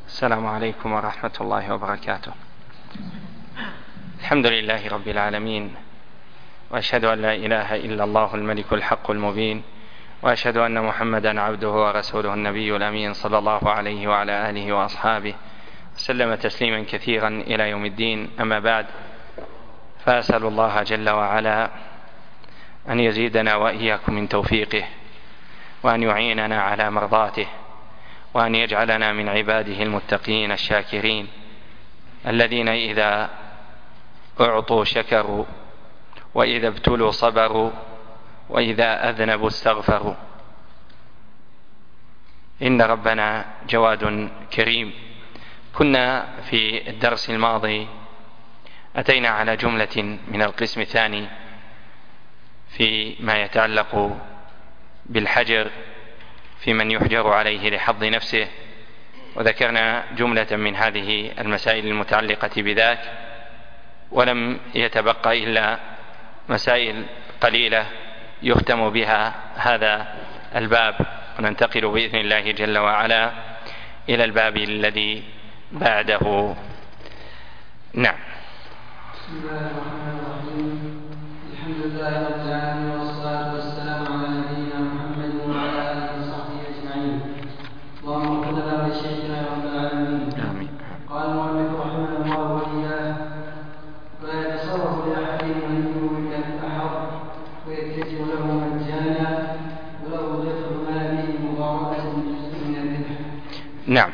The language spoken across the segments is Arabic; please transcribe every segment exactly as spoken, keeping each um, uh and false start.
السلام عليكم ورحمة الله وبركاته. الحمد لله رب العالمين، وأشهد أن لا إله إلا الله الملك الحق المبين، وأشهد أن محمدا عبده ورسوله النبي الأمين صلى الله عليه وعلى آله وأصحابه وسلم تسليما كثيرا إلى يوم الدين. أما بعد، فأسأل الله جل وعلا أن يزيدنا وإياكم من توفيقه، وأن يعيننا على مرضاته، وأن يجعلنا من عباده المتقين الشاكرين الذين إذا أعطوا شكروا، وإذا ابتلوا صبروا، وإذا أذنبوا استغفروا. إن ربنا جواد كريم. كنا في الدرس الماضي أتينا على جملة من القسم الثاني فيما يتعلق بالحجر في من يحجر عليه لحظ نفسه، وذكرنا جملة من هذه المسائل المتعلقة بذاك، ولم يتبقى إلا مسائل قليلة يختم بها هذا الباب، وننتقل بإذن الله جل وعلا إلى الباب الذي بعده. نعم. بسم الله الرحمن الرحيم. الحمد لله رب العالمين، والصلاة والسلام على نبينا محمد وعلى آله وصحبه أجمعين. اللهم اغفر لنا ولشيخنا رب العالمين. آمين. قال المؤلف رحمه الله وإياه: ولا يتصرف لأحدهم أن يؤمن إلا بالأحر ويتجه له مجانا ولو دفع ما به مضاربة بجزء من الربح. نعم.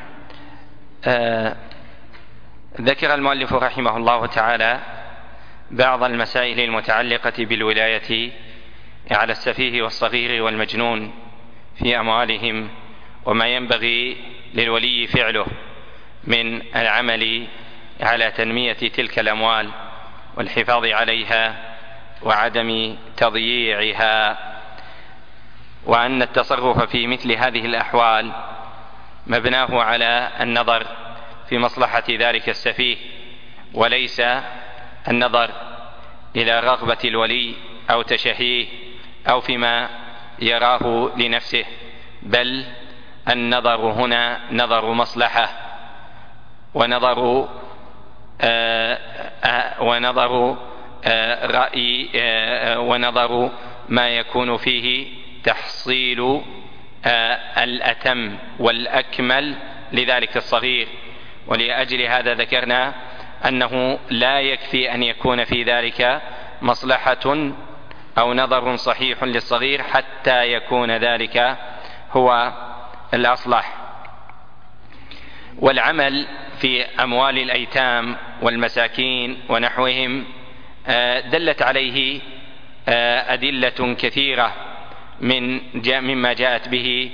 آه ذكر المؤلف رحمه الله تعالى بعض المسائل المتعلقة بالولاية على السفيه والصغير والمجنون في أموالهم، وما ينبغي للولي فعله من العمل على تنمية تلك الأموال والحفاظ عليها وعدم تضييعها، وأن التصرف في مثل هذه الأحوال مبناه على النظر في مصلحة ذلك السفيه، وليس النظر إلى رغبة الولي أو تشهيه أو فيما يراه لنفسه، بل النظر هنا نظر مصلحة ونظر آآ آآ ونظر آآ رأي آآ ونظر ما يكون فيه تحصيل الأتم والأكمل لذلك الصغير. ولأجل هذا ذكرنا أنه لا يكفي أن يكون في ذلك مصلحة أو نظر صحيح للصغير حتى يكون ذلك هو الأصلح. والعمل في أموال الأيتام والمساكين ونحوهم دلت عليه أدلة كثيرة من مما جاءت به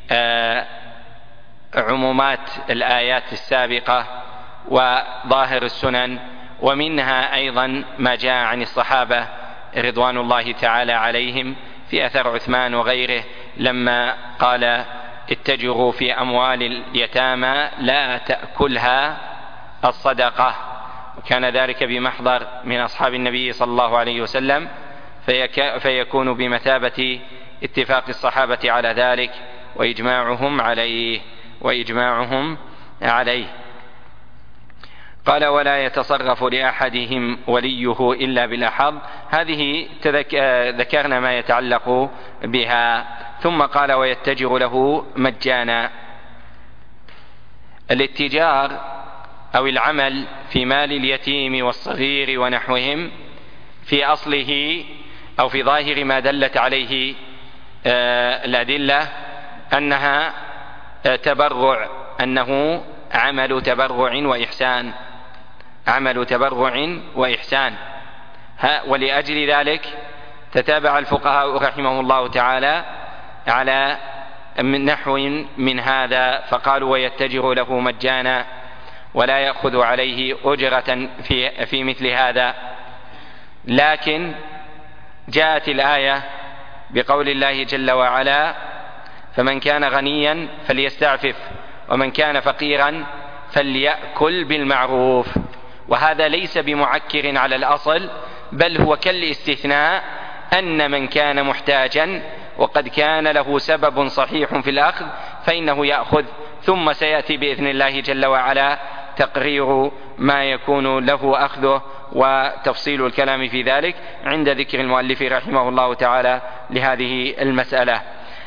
عمومات الآيات السابقة وظاهر السنن، ومنها أيضا ما جاء عن الصحابة رضوان الله تعالى عليهم في أثر عثمان وغيره لما قال: اتجروا في أموال اليتامى لا تأكلها الصدقة. وكان ذلك بمحضر من أصحاب النبي صلى الله عليه وسلم، فيك فيكون بمثابة اتفاق الصحابة على ذلك وإجماعهم عليه وإجماعهم عليه. قال: ولا يتصرف لأحدهم وليه إلا بالأحظ. هذه ذكرنا ما يتعلق بها. ثم قال: ويتجر له مجانا. الاتجار أو العمل في مال اليتيم والصغير ونحوهم في أصله أو في ظاهر ما دلت عليه الأدلة أنها تبرع، أنه عمل تبرع وإحسان، عمل تبرع وإحسان. ولأجل ذلك تتابع الفقهاء رحمه الله تعالى على نحو من هذا، فقالوا: ويتجر له مجانا ولا يأخذ عليه أجرة في, في مثل هذا. لكن جاءت الآية بقول الله جل وعلا: فمن كان غنيا فليستعفف ومن كان فقيرا فليأكل بالمعروف. وهذا ليس بمعكر على الأصل، بل هو كالاستثناء، أن من كان محتاجا وقد كان له سبب صحيح في الأخذ فإنه يأخذ ثم سيأتي بإذن الله جل وعلا تقرير ما يكون له أخذه وتفصيل الكلام في ذلك عند ذكر المؤلف رحمه الله تعالى لهذه المسألة.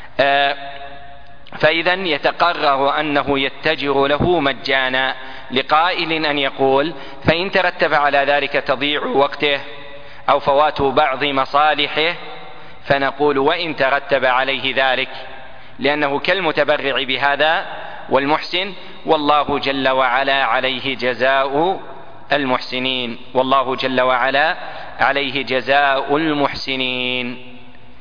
فإذا يتقرر أنه يتجر له مجانا، لقائل أن يقول: فإن ترتب على ذلك تضييع وقته أو فوات بعض مصالحه فنقول: وإن ترتب عليه ذلك، لأنه كالمتبرع بهذا والمحسن، والله جل وعلا عليه جزاء المحسنين، والله جل وعلا عليه جزاء المحسنين.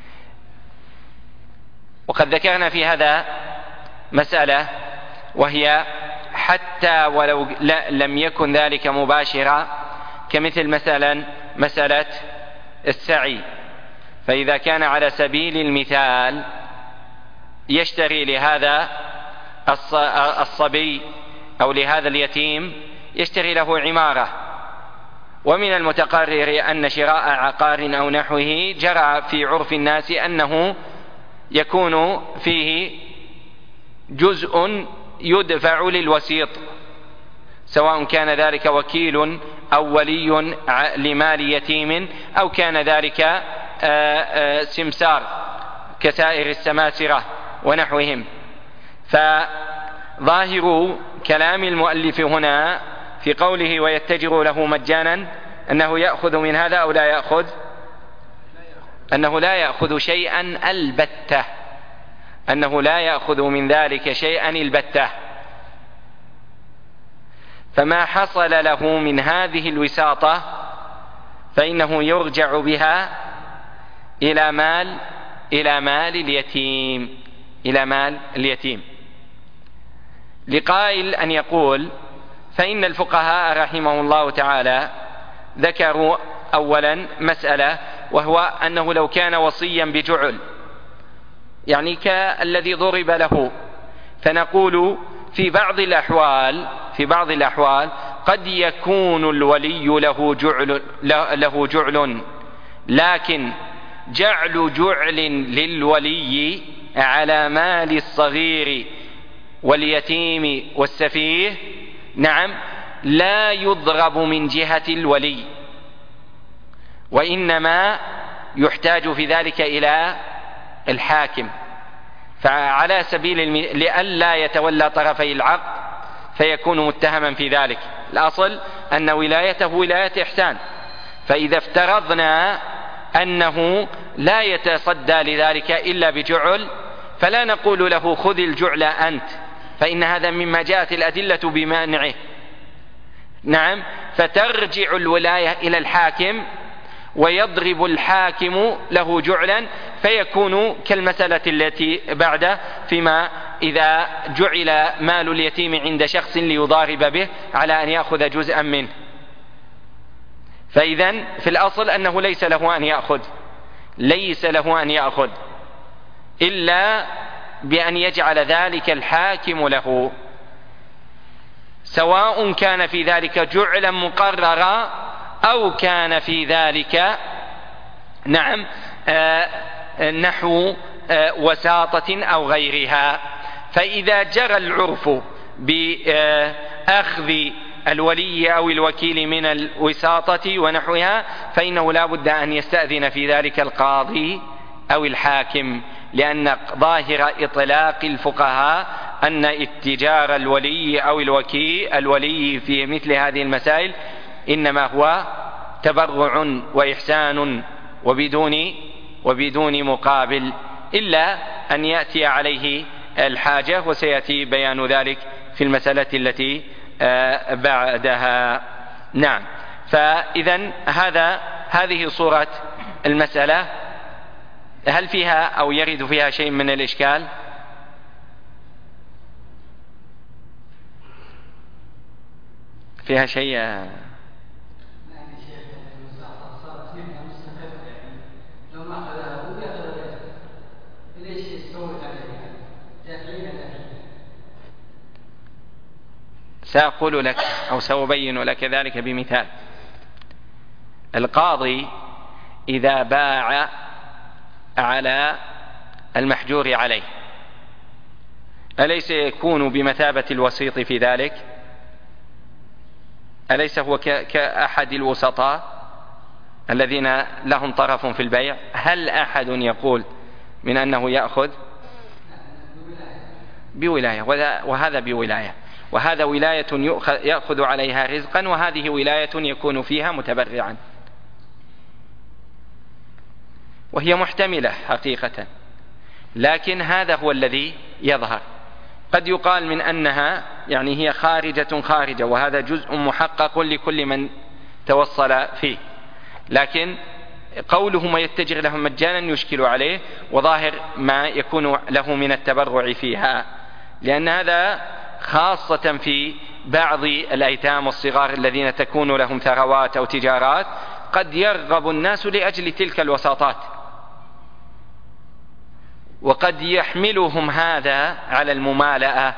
وقد ذكرنا في هذا مسألة، وهي حتى ولو لم يكن ذلك مباشرا، كمثل مثلا مسألة السعي، فإذا كان على سبيل المثال يشتري لهذا الصبي أو لهذا اليتيم يشتري له عمارة، ومن المتقرر أن شراء عقار أو نحوه جرى في عرف الناس أنه يكون فيه جزء يدفع للوسيط، سواء كان ذلك وكيل أو ولي لمال يتيم، أو كان ذلك سمسار كسائر السماسرة ونحوهم. فظاهر كلام المؤلف هنا في قوله: ويتجر له مجانا، أنه يأخذ من هذا أو لا يأخذ؟ أنه لا يأخذ شيئا البتة، أنه لا يأخذ من ذلك شيئا البتة. فما حصل له من هذه الوساطة فإنه يرجع بها إلى مال إلى مال اليتيم إلى مال اليتيم. لقائل أن يقول: فإن الفقهاء رحمه الله تعالى ذكروا أولا مسألة، وهو أنه لو كان وصيا بجعل، يعني كالذي ضرب له، فنقول في بعض الأحوال في بعض الأحوال قد يكون الولي له جعل, له جعل، لكن جعل جعل للولي على مال الصغير واليتيم والسفيه نعم لا يضرب من جهة الولي، وإنما يحتاج في ذلك إلى الحاكم. فعلى سبيل الم... لئلا يتولى طرفي العقد فيكون متهما في ذلك. الأصل أن ولايته ولاية إحسان، فإذا افترضنا أنه لا يتصدى لذلك إلا بجعل فلا نقول له خذ الجعل أنت، فإن هذا مما جاءت الأدلة بمانعه. نعم، فترجع الولاية إلى الحاكم ويضرب الحاكم له جعلا، فيكون كالمسألة التي بعده فيما إذا جعل مال اليتيم عند شخص ليضارب به على أن يأخذ جزءا منه. فإذن في الأصل أنه ليس له أن يأخذ ليس له أن يأخذ إلا بأن يجعل ذلك الحاكم له، سواء كان في ذلك جعلا مقررا أو كان في ذلك نعم آه نحو آه وساطة أو غيرها. فإذا جرى العرف بأخذ الولي أو الوكيل من الوساطة ونحوها فإنه لا بد أن يستأذن في ذلك القاضي أو الحاكم، لأن ظاهر إطلاق الفقهاء أن اتجار الولي أو الوكيل الولي في مثل هذه المسائل إنما هو تبرع وإحسان وبدون وبدون مقابل، إلا أن يأتي عليه الحاجة، وسيأتي بيان ذلك في المسألة التي بعدها. نعم، فإذن هذا هذه صورة المسألة. هل فيها أو يرد فيها شيء من الإشكال؟ فيها شيء؟ سأقول لك أو سأبين لك ذلك بمثال. القاضي إذا باع على المحجور عليه أليس يكون بمثابة الوسيط في ذلك؟ أليس هو كأحد الوسطاء الذين لهم طرف في البيع؟ هل أحد يقول من أنه يأخذ بولاية وهذا بولاية، وهذا ولاية يأخذ عليها رزقا، وهذه ولاية يكون فيها متبرعا، وهي محتملة حقيقة، لكن هذا هو الذي يظهر. قد يقال من أنها يعني هي خارجة خارجة، وهذا جزء محقق لكل من توصل فيه، لكن قوله ما يتجر لهم مجانا يشكل عليه، وظاهر ما يكون له من التبرع فيها، لأن هذا خاصة في بعض الأيتام والصغار الذين تكون لهم ثروات أو تجارات، قد يرغب الناس لأجل تلك الوساطات، وقد يحملهم هذا على الممالأة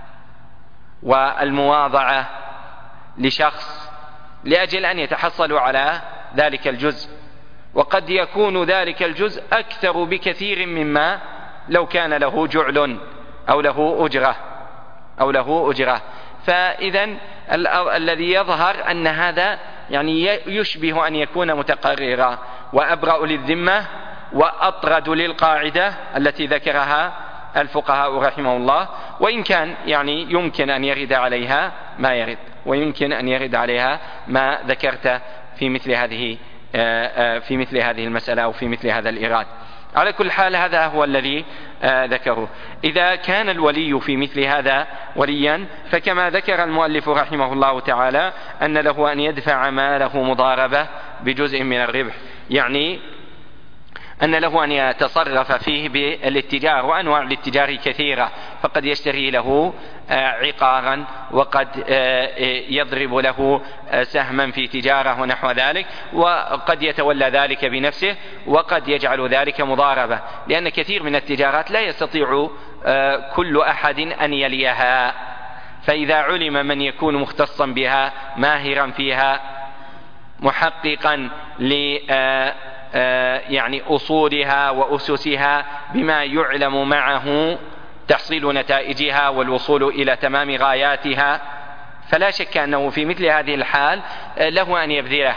والمواضعة لشخص لأجل أن يتحصلوا على ذلك الجزء، وقد يكون ذلك الجزء أكثر بكثير مما لو كان له جعل أو له أجرة أو له أجرة. فإذا الذي يظهر أن هذا يعني يشبه أن يكون متقررا وأبرأ للذمة وأطرد للقاعدة التي ذكرها الفقهاء رحمه الله، وإن كان يعني يمكن أن يرد عليها ما يرد، ويمكن أن يرد عليها ما ذكرت في مثل هذه في مثل هذه المسألة أو في مثل هذا الإيراد. على كل حال هذا هو الذي ذكره. إذا كان الولي في مثل هذا وليا، فكما ذكر المؤلف رحمه الله تعالى أن له أن يدفع ماله مضاربة بجزء من الربح، يعني أن له أن يتصرف فيه بالاتجار، وأنواع الاتجار كثيرة، فقد يشتري له عقارا، وقد يضرب له سهما في تجارة ونحو ذلك، وقد يتولى ذلك بنفسه، وقد يجعل ذلك مضاربة، لأن كثير من التجارات لا يستطيع كل أحد أن يليها، فإذا علم من يكون مختصا بها ماهرا فيها محققا ل يعني أصولها وأسسها بما يعلم معه تحصيل نتائجها والوصول إلى تمام غاياتها، فلا شك أنه في مثل هذه الحال له أن يبذله.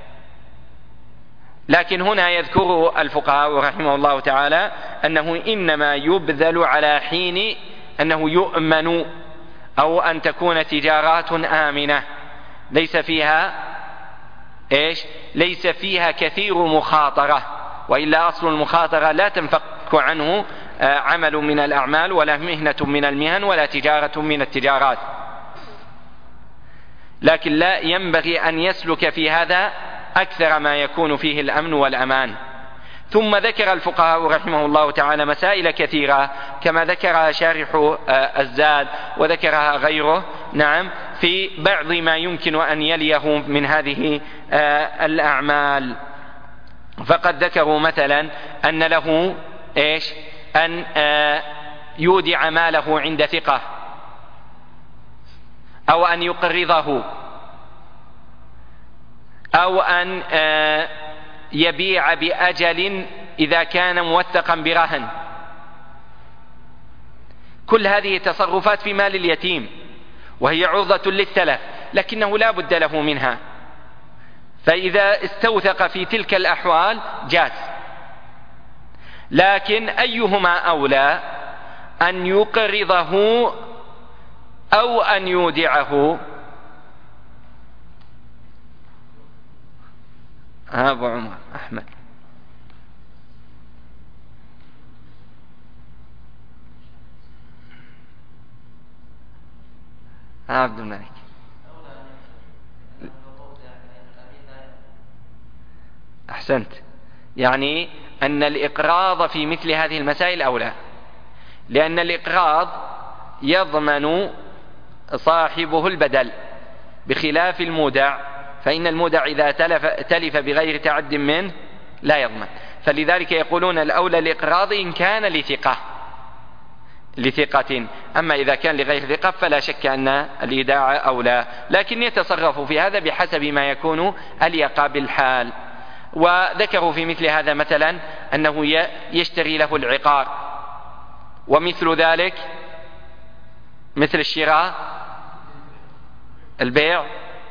لكن هنا يذكر الفقهاء رحمه الله تعالى أنه إنما يبذل على حين أنه يؤمن، أو أن تكون تجارات آمنة ليس فيها إيش؟ ليس فيها كثير مخاطرة، وإلا أصل المخاطرة لا تنفك عنه عمل من الأعمال، ولا مهنة من المهن، ولا تجارة من التجارات، لكن لا ينبغي أن يسلك في هذا أكثر ما يكون فيه الأمن والأمان. ثم ذكر الفقهاء رحمه الله تعالى مسائل كثيرة كما ذكرها شارح الزاد وذكرها غيره، نعم، في بعض ما يمكن أن يليه من هذه الأعمال. فقد ذكروا مثلا أن له إيش؟ أن يودع ماله عند ثقة، أو أن يقرضه، أو أن يبيع بأجل إذا كان موثقا برهن. كل هذه تصرفات في مال اليتيم، وهي عرضة للتلف، لكنه لا بد له منها، فإذا استوثق في تلك الأحوال جاز. لكن أيهما أولى، أن يقرضه أو أن يودعه؟ أبو عمر أحمد. عبد الملك. أحسنت، يعني أن الإقراض في مثل هذه المسائل أولى، لأن الإقراض يضمن صاحبه البدل، بخلاف المودع، فإن المودع إذا تلف, تلف بغير تعد منه لا يضمن. فلذلك يقولون الأولى الإقراض إن كان لثقة لثقة أما إذا كان لغير ثقة فلا شك أن الإيداع أولى، لكن يتصرف في هذا بحسب ما يكون أليق بالحال. وذكروا في مثل هذا مثلا أنه يشتري له العقار، ومثل ذلك مثل الشراء، البيع.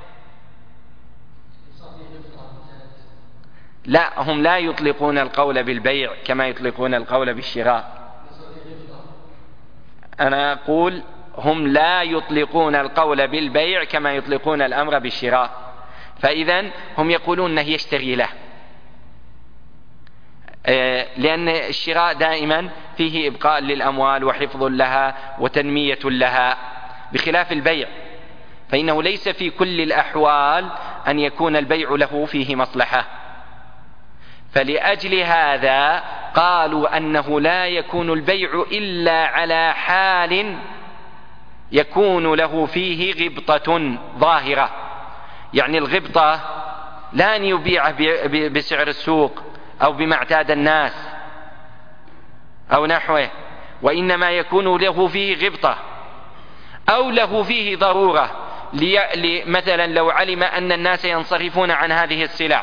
لا، هم لا يطلقون القول بالبيع كما يطلقون القول بالشراء. أنا أقول هم لا يطلقون القول بالبيع كما يطلقون الأمر بالشراء، فإذن هم يقولون أنه يشتري له، لأن الشراء دائما فيه إبقاء للأموال وحفظ لها وتنمية لها، بخلاف البيع فإنه ليس في كل الأحوال أن يكون البيع له فيه مصلحة. فلأجل هذا قالوا أنه لا يكون البيع إلا على حال يكون له فيه غبطة ظاهرة، يعني الغبطة لا أن يبيع بسعر السوق أو بما اعتاد الناس أو نحوه، وإنما يكون له فيه غبطة أو له فيه ضرورة، مثلا لو علم أن الناس ينصرفون عن هذه السلع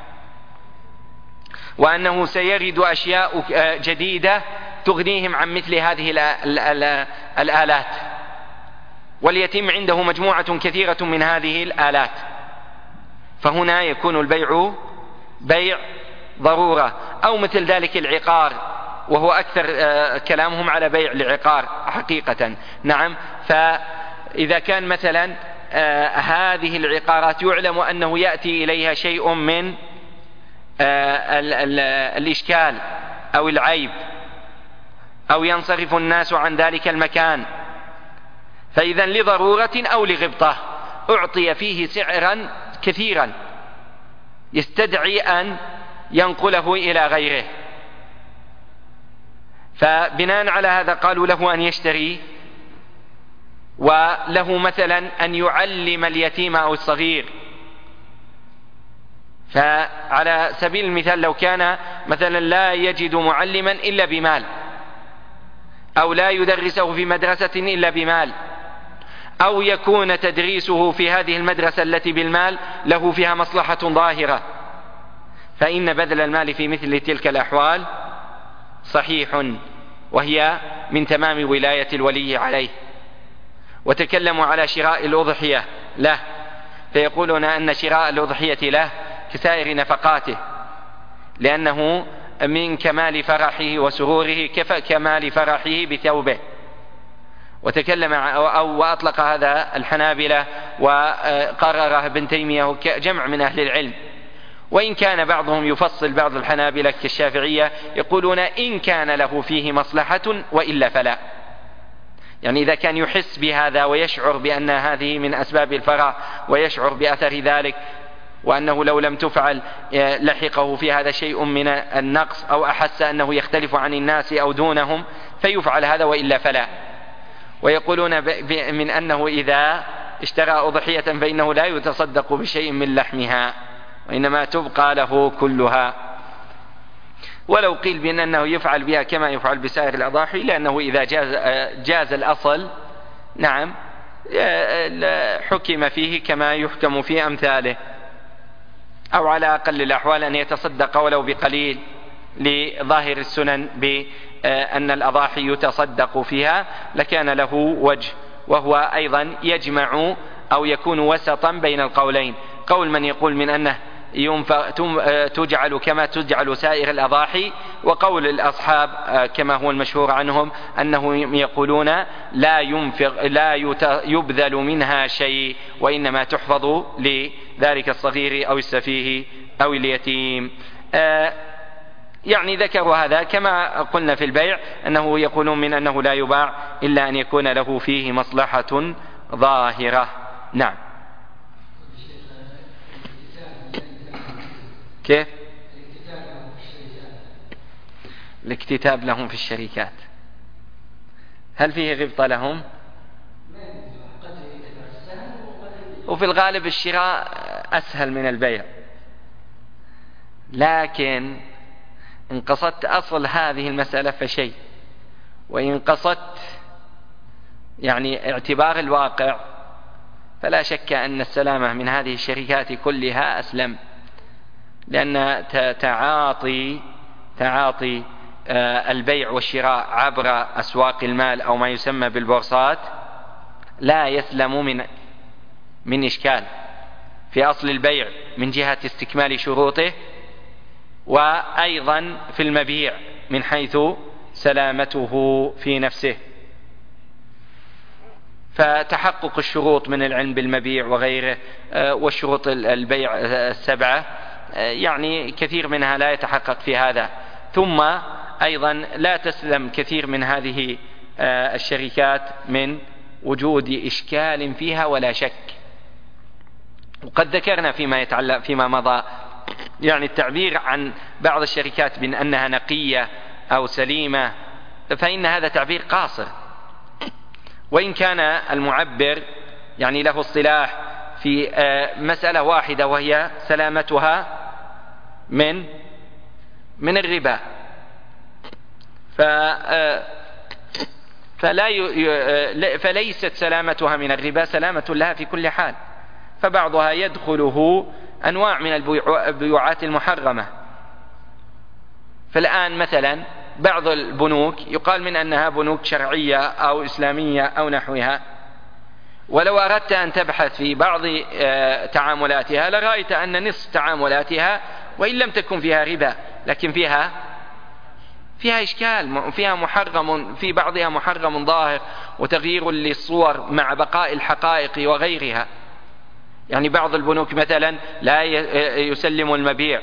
وأنه سيرد أشياء جديدة تغنيهم عن مثل هذه الآلات، واليتيم عنده مجموعة كثيرة من هذه الآلات، فهنا يكون البيع بيع ضرورة. أو مثل ذلك العقار، وهو أكثر كلامهم على بيع العقار حقيقة. نعم، فإذا كان مثلا هذه العقارات يعلم أنه يأتي إليها شيء من الإشكال أو العيب، أو ينصرف الناس عن ذلك المكان، فإذا لضرورة أو لغبطة أعطي فيه سعرا كثيرا يستدعي أن ينقله إلى غيره، فبناء على هذا قالوا له أن يشتري، وله مثلا أن يعلم اليتيم أو الصغير. فعلى سبيل المثال لو كان مثلا لا يجد معلما إلا بمال، أو لا يدرسه في مدرسة إلا بمال، أو يكون تدريسه في هذه المدرسة التي بالمال له فيها مصلحة ظاهرة، فإن بذل المال في مثل تلك الأحوال صحيح، وهي من تمام ولاية الولي عليه. وتكلموا على شراء الأضحية له، فيقولون أن شراء الأضحية له كسائر نفقاته، لأنه من كمال فرحه وسروره كمال فرحه بثوبه. وتكلم أو وأطلق هذا الحنابلة وقرره ابن تيمية جمع من أهل العلم، وإن كان بعضهم يفصل بعض الحنابلة كالشافعية يقولون إن كان له فيه مصلحة وإلا فلا، يعني إذا كان يحس بهذا ويشعر بأن هذه من أسباب الفرح ويشعر بأثر ذلك، وأنه لو لم تفعل لحقه في هذا شيء من النقص، أو أحس أنه يختلف عن الناس أو دونهم، فيفعل هذا وإلا فلا. ويقولون من أنه إذا اشترى أضحية فإنه لا يتصدق بشيء من لحمها، وإنما تبقى له كلها. ولو قيل بأن أنه يفعل بها كما يفعل بسائر الأضاحي، لأنه إذا جاز, جاز الأصل نعم حكم فيه كما يحكم في أمثاله، أو على أقل الأحوال أن يتصدق ولو بقليل لظاهر السنن بأن الأضاحي يتصدق فيها لكان له وجه، وهو أيضا يجمع أو يكون وسطا بين القولين، قول من يقول من أنه تجعل كما تجعل سائر الأضاحي، وقول الأصحاب كما هو المشهور عنهم أنه يقولون لا ينفق لا يبذل منها شيء، وإنما تحفظ لذلك الصغير أو السفيه أو اليتيم. يعني ذكروا هذا كما قلنا في البيع، أنه يقولون من أنه لا يباع إلا أن يكون له فيه مصلحة ظاهرة. نعم. كيف؟ الاكتتاب لهم في الشركات، هل فيه غبطة لهم؟ وفي الغالب الشراء أسهل من البيع، لكن إن قصدت أصل هذه المسألة فشيء، وإن قصدت يعني اعتبار الواقع فلا شك أن السلامة من هذه الشركات كلها أسلم، لأن تعاطي تعاطي البيع والشراء عبر أسواق المال أو ما يسمى بالبورصات لا يسلم من من إشكال في أصل البيع من جهة استكمال شروطه، وأيضا في المبيع من حيث سلامته في نفسه. فتحقق الشروط من العلم بالمبيع وغيره والشروط البيع السبعة يعني كثير منها لا يتحقق في هذا. ثم أيضا لا تسلم كثير من هذه الشركات من وجود إشكال فيها ولا شك. وقد ذكرنا فيما يتعلق فيما مضى يعني التعبير عن بعض الشركات بأنها نقية أو سليمة، فإن هذا تعبير قاصر، وإن كان المعبر يعني له اصطلاح في مسألة واحدة وهي سلامتها من من الربا، ف فلا ي... فليست سلامتها من الربا سلامة لها في كل حال، فبعضها يدخله أنواع من البيوعات المحرمة. فالآن مثلا بعض البنوك يقال من أنها بنوك شرعية أو إسلامية أو نحوها، ولو أردت أن تبحث في بعض تعاملاتها لرأيت أن نصف تعاملاتها وإن لم تكن فيها ربا لكن فيها فيها إشكال، فيها محرم، في بعضها محرم ظاهر وتغيير للصور مع بقاء الحقائق وغيرها. يعني بعض البنوك مثلا لا يسلم المبيع،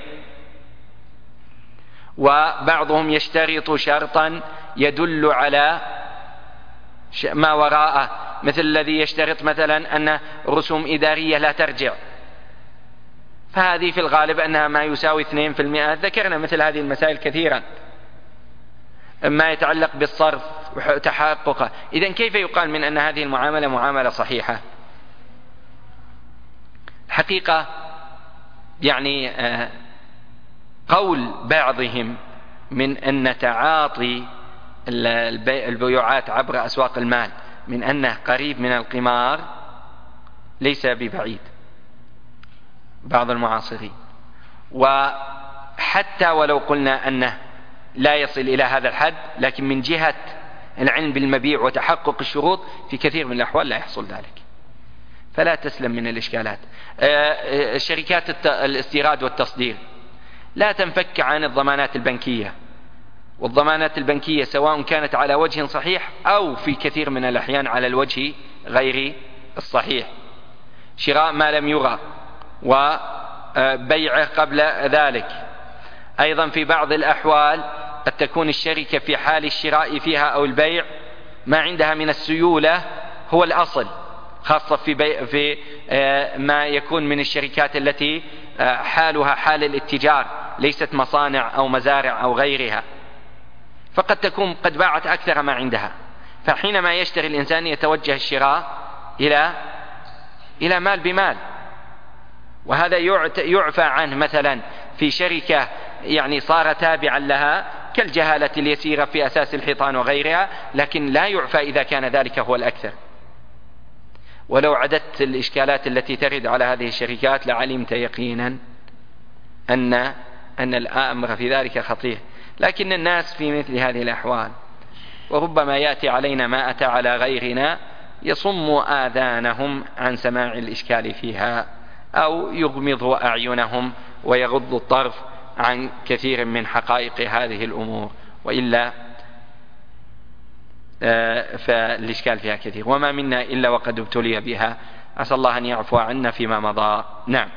وبعضهم يشترط شرطا يدل على ما وراءه، مثل الذي يشترط مثلا أن رسوم إدارية لا ترجع، فهذه في الغالب أنها ما يساوي اثنين في المئة. ذكرنا مثل هذه المسائل كثيرا، ما يتعلق بالصرف وتحققه. إذن كيف يقال من أن هذه المعاملة معاملة صحيحة؟ الحقيقة يعني قول بعضهم من أن تعاطي البيوعات عبر أسواق المال من أنه قريب من القمار ليس ببعيد بعض المعاصرين، وحتى ولو قلنا أنه لا يصل إلى هذا الحد، لكن من جهة العلم بالمبيع وتحقق الشروط في كثير من الأحوال لا يحصل ذلك، فلا تسلم من الإشكالات. شركات الاستيراد والتصدير لا تنفك عن الضمانات البنكية، والضمانات البنكية سواء كانت على وجه صحيح أو في كثير من الأحيان على الوجه غير الصحيح. شراء ما لم يرى وبيعه قبل ذلك. أيضا في بعض الأحوال قد تكون الشركة في حال الشراء فيها أو البيع ما عندها من السيولة هو الأصل، خاصة في, بيع في ما يكون من الشركات التي حالها حال الاتجار ليست مصانع أو مزارع أو غيرها، فقد تكون قد باعت أكثر ما عندها. فحينما يشتري الإنسان يتوجه الشراء إلى إلى مال بمال، وهذا يعفى عنه مثلا في شركة يعني صار تابعا لها كالجهالة اليسيرة في أساس الحيطان وغيرها، لكن لا يعفى إذا كان ذلك هو الأكثر. ولو عددت الإشكالات التي ترد على هذه الشركات لعلمت يقينا أن أن الأمر في ذلك خطير. لكن الناس في مثل هذه الأحوال وربما يأتي علينا ما أتى على غيرنا يصم آذانهم عن سماع الإشكال فيها، أو يغمض أعينهم ويغض الطرف عن كثير من حقائق هذه الأمور، وإلا فالإشكال فيها كثير، وما منا إلا وقد ابتلي بها، أسأل الله أن يعفو عنا فيما مضى. نعم.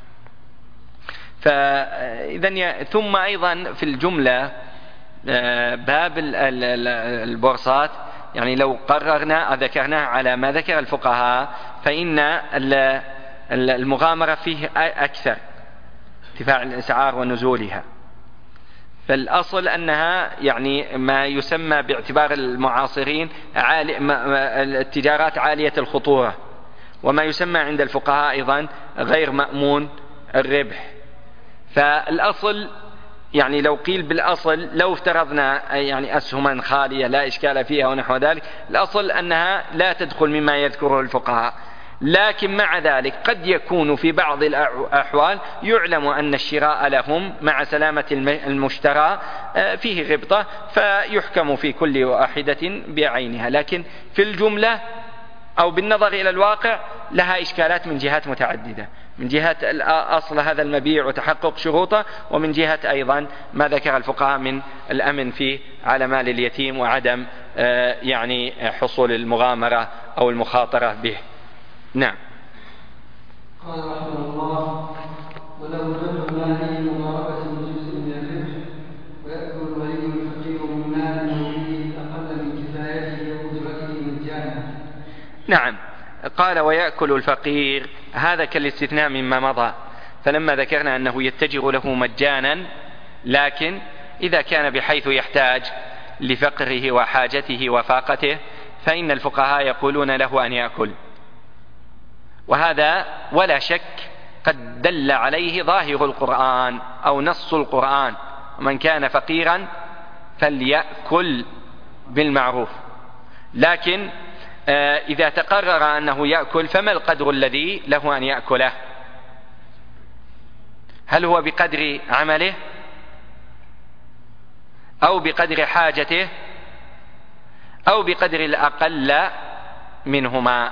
فإذن ثم أيضا في الجملة باب البورصات يعني لو قررنا ذكرناه على ما ذكر الفقهاء فإن المغامرة فيه أكثر، ارتفاع الأسعار ونزولها. فالأصل أنها يعني ما يسمى باعتبار المعاصرين عالي التجارات عالية الخطورة، وما يسمى عند الفقهاء أيضا غير مأمون الربح. فالأصل يعني لو قيل بالأصل لو افترضنا يعني أسهما خالية لا إشكال فيها ونحو ذلك، الأصل أنها لا تدخل مما يذكره الفقهاء، لكن مع ذلك قد يكون في بعض الأحوال يعلم أن الشراء لهم مع سلامة المشترى فيه غبطة، فيحكم في كل واحدة بعينها. لكن في الجملة أو بالنظر إلى الواقع لها إشكالات من جهات متعددة، من جهة أصل هذا المبيع وتحقق شروطه، ومن جهة أيضا ما ذكر الفقهاء من الأمن فيه على مال اليتيم وعدم يعني حصول المغامرة أو المخاطرة به. نعم. قال رحمه الله: ولو دفع ماله مضاربة جزء من الربح ويأكل الولي الفقير من مال موليه أقل من كفايته وأجرته مجانا. نعم. قال ويأكل الفقير، هذا كالاستثناء مما مضى، فلما ذكرنا أنه يتجر له مجانا، لكن إذا كان بحيث يحتاج لفقره وحاجته وفاقته فإن الفقهاء يقولون له أن يأكل، وهذا ولا شك قد دل عليه ظاهر القرآن أو نص القرآن: من كان فقيرا فليأكل بالمعروف. لكن إذا تقرر أنه يأكل فما القدر الذي له أن يأكله؟ هل هو بقدر عمله أو بقدر حاجته أو بقدر الأقل منهما؟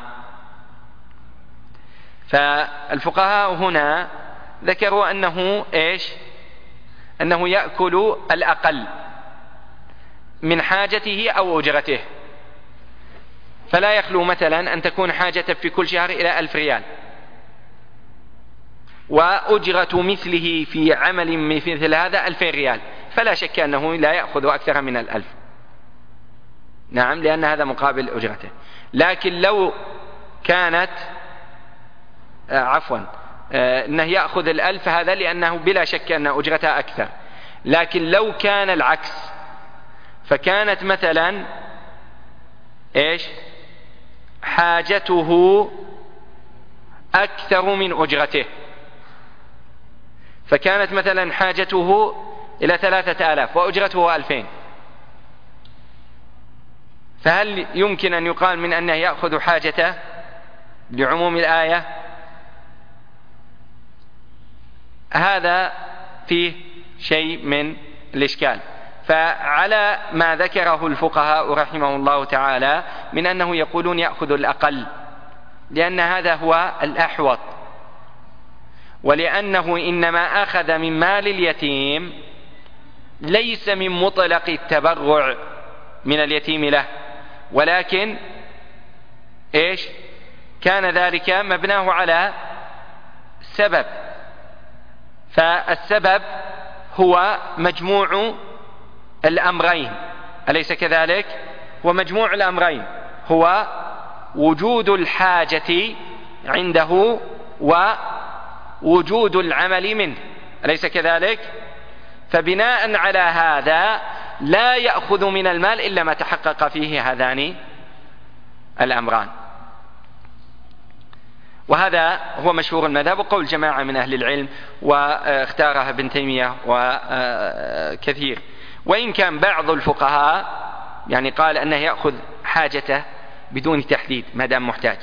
فالفقهاء هنا ذكروا أنه إيش؟ أنه يأكل الأقل من حاجته أو أجرته، فلا يخلو مثلا أن تكون حاجته في كل شهر إلى ألف ريال، وأجرة مثله في عمل مثل هذا ألفين ريال، فلا شك أنه لا يأخذ أكثر من الألف. نعم، لأن هذا مقابل أجرته. لكن لو كانت آه عفوا آه أنه يأخذ الألف، هذا لأنه بلا شك أن أجرتها أكثر. لكن لو كان العكس، فكانت مثلا إيش؟ حاجته أكثر من أجرته، فكانت مثلا حاجته إلى ثلاثة آلاف وأجرته ألفين، فهل يمكن أن يقال من أنه يأخذ حاجته لعموم الآية؟ هذا فيه شيء من الإشكال. فعلى ما ذكره الفقهاء رحمه الله تعالى من أنه يقولون يأخذ الأقل، لأن هذا هو الأحوط، ولأنه إنما أخذ من مال اليتيم ليس من مطلق التبرع من اليتيم له، ولكن إيش؟ كان ذلك مبناه على سبب، فالسبب هو مجموع الأمرين، أليس كذلك؟ ومجموع الأمرين هو وجود الحاجة عنده ووجود العمل منه، أليس كذلك؟ فبناء على هذا لا يأخذ من المال إلا ما تحقق فيه هذان الأمران، وهذا هو مشهور المذهب وقول جماعة من أهل العلم، واختارها ابن تيمية وكثير. وإن كان بعض الفقهاء يعني قال أنه يأخذ حاجته بدون تحديد ما دام محتاج،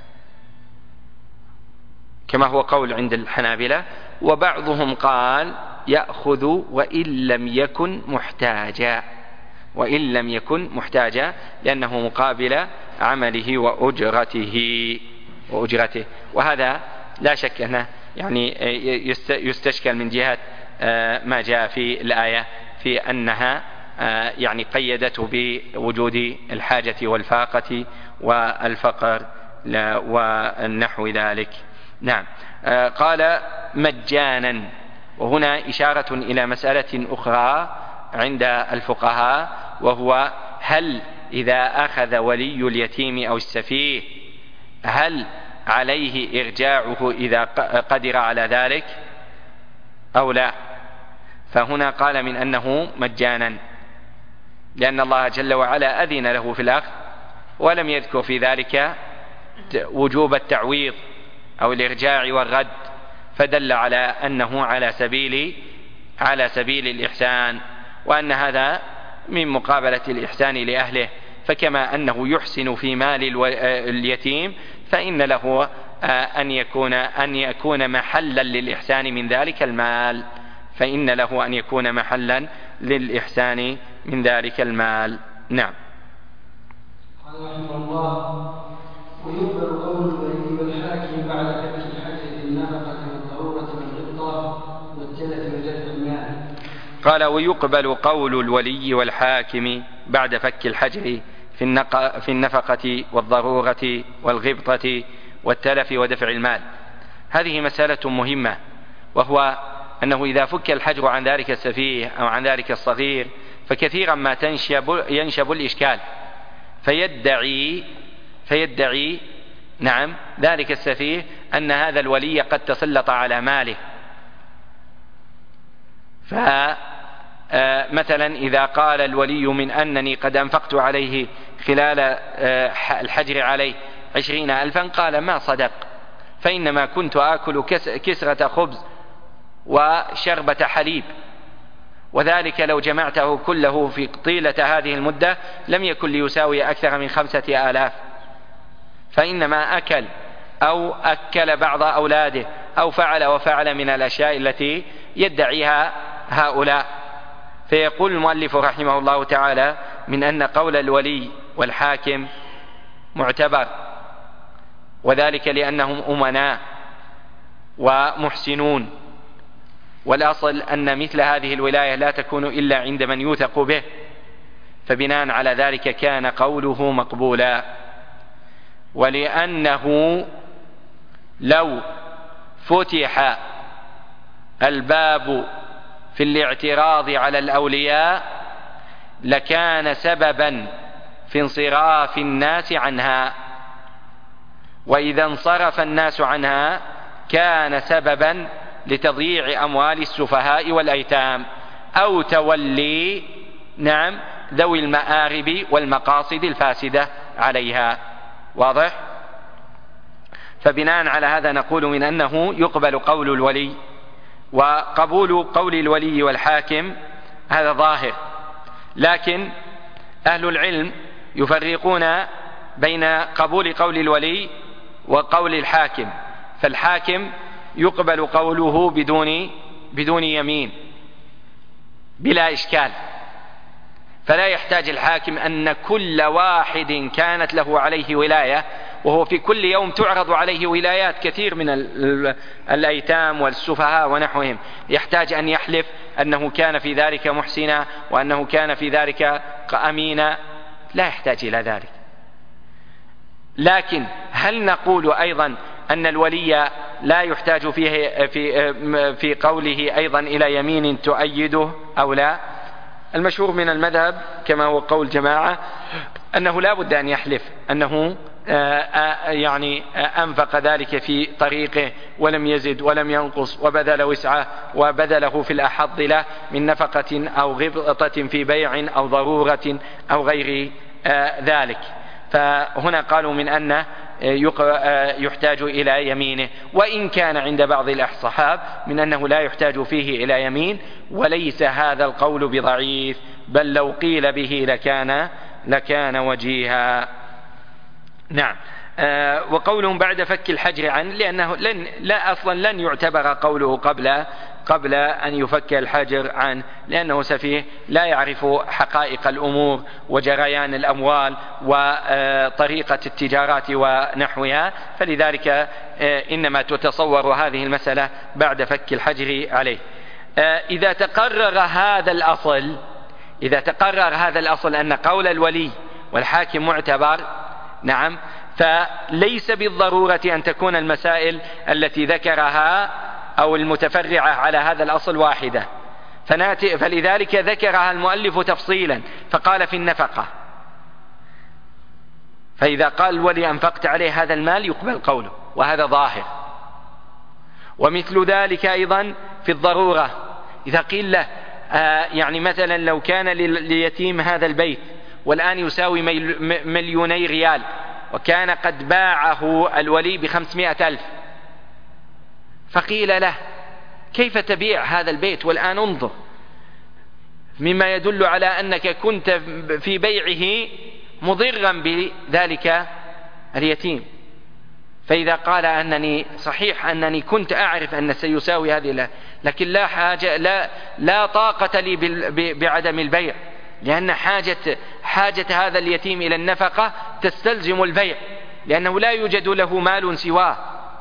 كما هو قول عند الحنابلة، وبعضهم قال يأخذ وإن لم يكن محتاجا، وإن لم يكن محتاجا لأنه مقابل عمله وأجرته وأجرته وهذا لا شك أنه يعني يستشكل من جهة ما جاء في الآية في أنها يعني قيدته بوجود الحاجة والفاقة والفقر والنحو ذلك. نعم. قال مجانا، وهنا إشارة إلى مسألة أخرى عند الفقهاء، وهو هل إذا أخذ ولي اليتيم أو السفيه هل عليه إرجاعه إذا قدر على ذلك أو لا؟ فهنا قال من أنه مجانا، لأن الله جل وعلا أذن له في الأخذ ولم يذكر في ذلك وجوب التعويض أو الإرجاع والرد، فدل على أنه على سبيل على سبيل الإحسان، وأن هذا من مقابلة الإحسان لأهله، فكما أنه يحسن في مال اليتيم فإن له أن يكون أن يكون محلا للإحسان من ذلك المال، فإن له أن يكون محلا للإحسان من ذلك المال. نعم. قال رحمه الله: ويقبل قول الولي والحاكم بعد فك الحجر بالنفقة والضرورة والغبطة والتلف ودفع المال. قال ويقبل قول الولي والحاكم بعد فك الحجر في النفقة والضرورة والغبطة والتلف ودفع المال. هذه مسألة مهمة، وهو أنه إذا فك الحجر عن ذلك السفيه أو عن ذلك الصغير فكثيرا ما تنشب ينشب الإشكال، فيدعي فيدعي نعم ذلك السفيه أن هذا الولي قد تسلط على ماله. فمثلا إذا قال الولي من أنني قد أنفقت عليه خلال الحجر عليه عشرين ألفا، قال ما صدق، فإنما كنت آكل كسرة خبز وشربة حليب، وذلك لو جمعته كله في طيلة هذه المدة لم يكن ليساوي أكثر من خمسة آلاف، فإنما أكل أو أكل بعض أولاده أو فعل وفعل من الأشياء التي يدعيها هؤلاء. فيقول المؤلف رحمه الله تعالى من أن قول الولي والحاكم معتبر، وذلك لأنهم أمناء ومحسنون، والأصل أن مثل هذه الولاية لا تكون إلا عند من يوثق به، فبناء على ذلك كان قوله مقبولا. ولأنه لو فتح الباب في الاعتراض على الأولياء لكان سببا في انصراف الناس عنها، وإذا انصرف الناس عنها كان سببا لتضييع أموال السفهاء والأيتام أو تولي نعم ذوي المآرب والمقاصد الفاسدة عليها. واضح؟ فبناء على هذا نقول من أنه يقبل قول الولي، وقبول قول الولي والحاكم هذا ظاهر، لكن أهل العلم يفرقون بين قبول قول الولي وقول الحاكم. فالحاكم يقبل قوله بدون بدون يمين بلا إشكال، فلا يحتاج الحاكم أن كل واحد كانت له عليه ولاية، وهو في كل يوم تعرض عليه ولايات كثير من الأيتام والسفهاء ونحوهم، يحتاج أن يحلف أنه كان في ذلك محسنا وأنه كان في ذلك أمينا، لا يحتاج إلى ذلك. لكن هل نقول أيضا أن الولي لا يحتاج فيه في في قوله أيضا إلى يمين تؤيده أو لا؟ المشهور من المذهب كما هو قول جماعة أنه لا بد أن يحلف أنه يعني أنفق ذلك في طريقه ولم يزد ولم ينقص وبذل وسعه وبذله في الأحظ له من نفقة أو غبطة في بيع أو ضرورة أو غير ذلك. فهنا قالوا من أنه يحتاج إلى يمينه، وإن كان عند بعض الصحابة من أنه لا يحتاج فيه إلى يمين، وليس هذا القول بضعيف، بل لو قيل به لكان لكان وجيها. نعم. آه وقولهم بعد فك الحجر عنه لأنه لن لا أصلا لن يعتبر قوله قبل قبل أن يفك الحجر عنه، لأنه سفيه لا يعرف حقائق الأمور وجريان الأموال وطريقة التجارات ونحوها، فلذلك آه إنما تتصور هذه المسألة بعد فك الحجر عليه. آه إذا تقرر هذا الأصل إذا تقرر هذا الأصل أن قول الولي والحاكم معتبر، نعم، فليس بالضرورة أن تكون المسائل التي ذكرها أو المتفرعة على هذا الأصل واحدة، فلذلك ذكرها المؤلف تفصيلا فقال في النفقة، فإذا قال الولي أنفقت عليه هذا المال يقبل قوله، وهذا ظاهر. ومثل ذلك أيضا في الضرورة، إذا قيل له آه يعني مثلا لو كان لليتيم هذا البيت والآن يساوي مليوني ريال وكان قد باعه الولي بخمسمائة ألف، فقيل له كيف تبيع هذا البيت والآن انظر، مما يدل على أنك كنت في بيعه مضرا بذلك اليتيم. فإذا قال أنني صحيح أنني كنت أعرف أن سيساوي هذه، لكن لا حاجة لا لا طاقة لي بعدم البيع، لأن حاجة حاجة هذا اليتيم إلى النفقة تستلزم البيع، لأنه لا يوجد له مال سواه.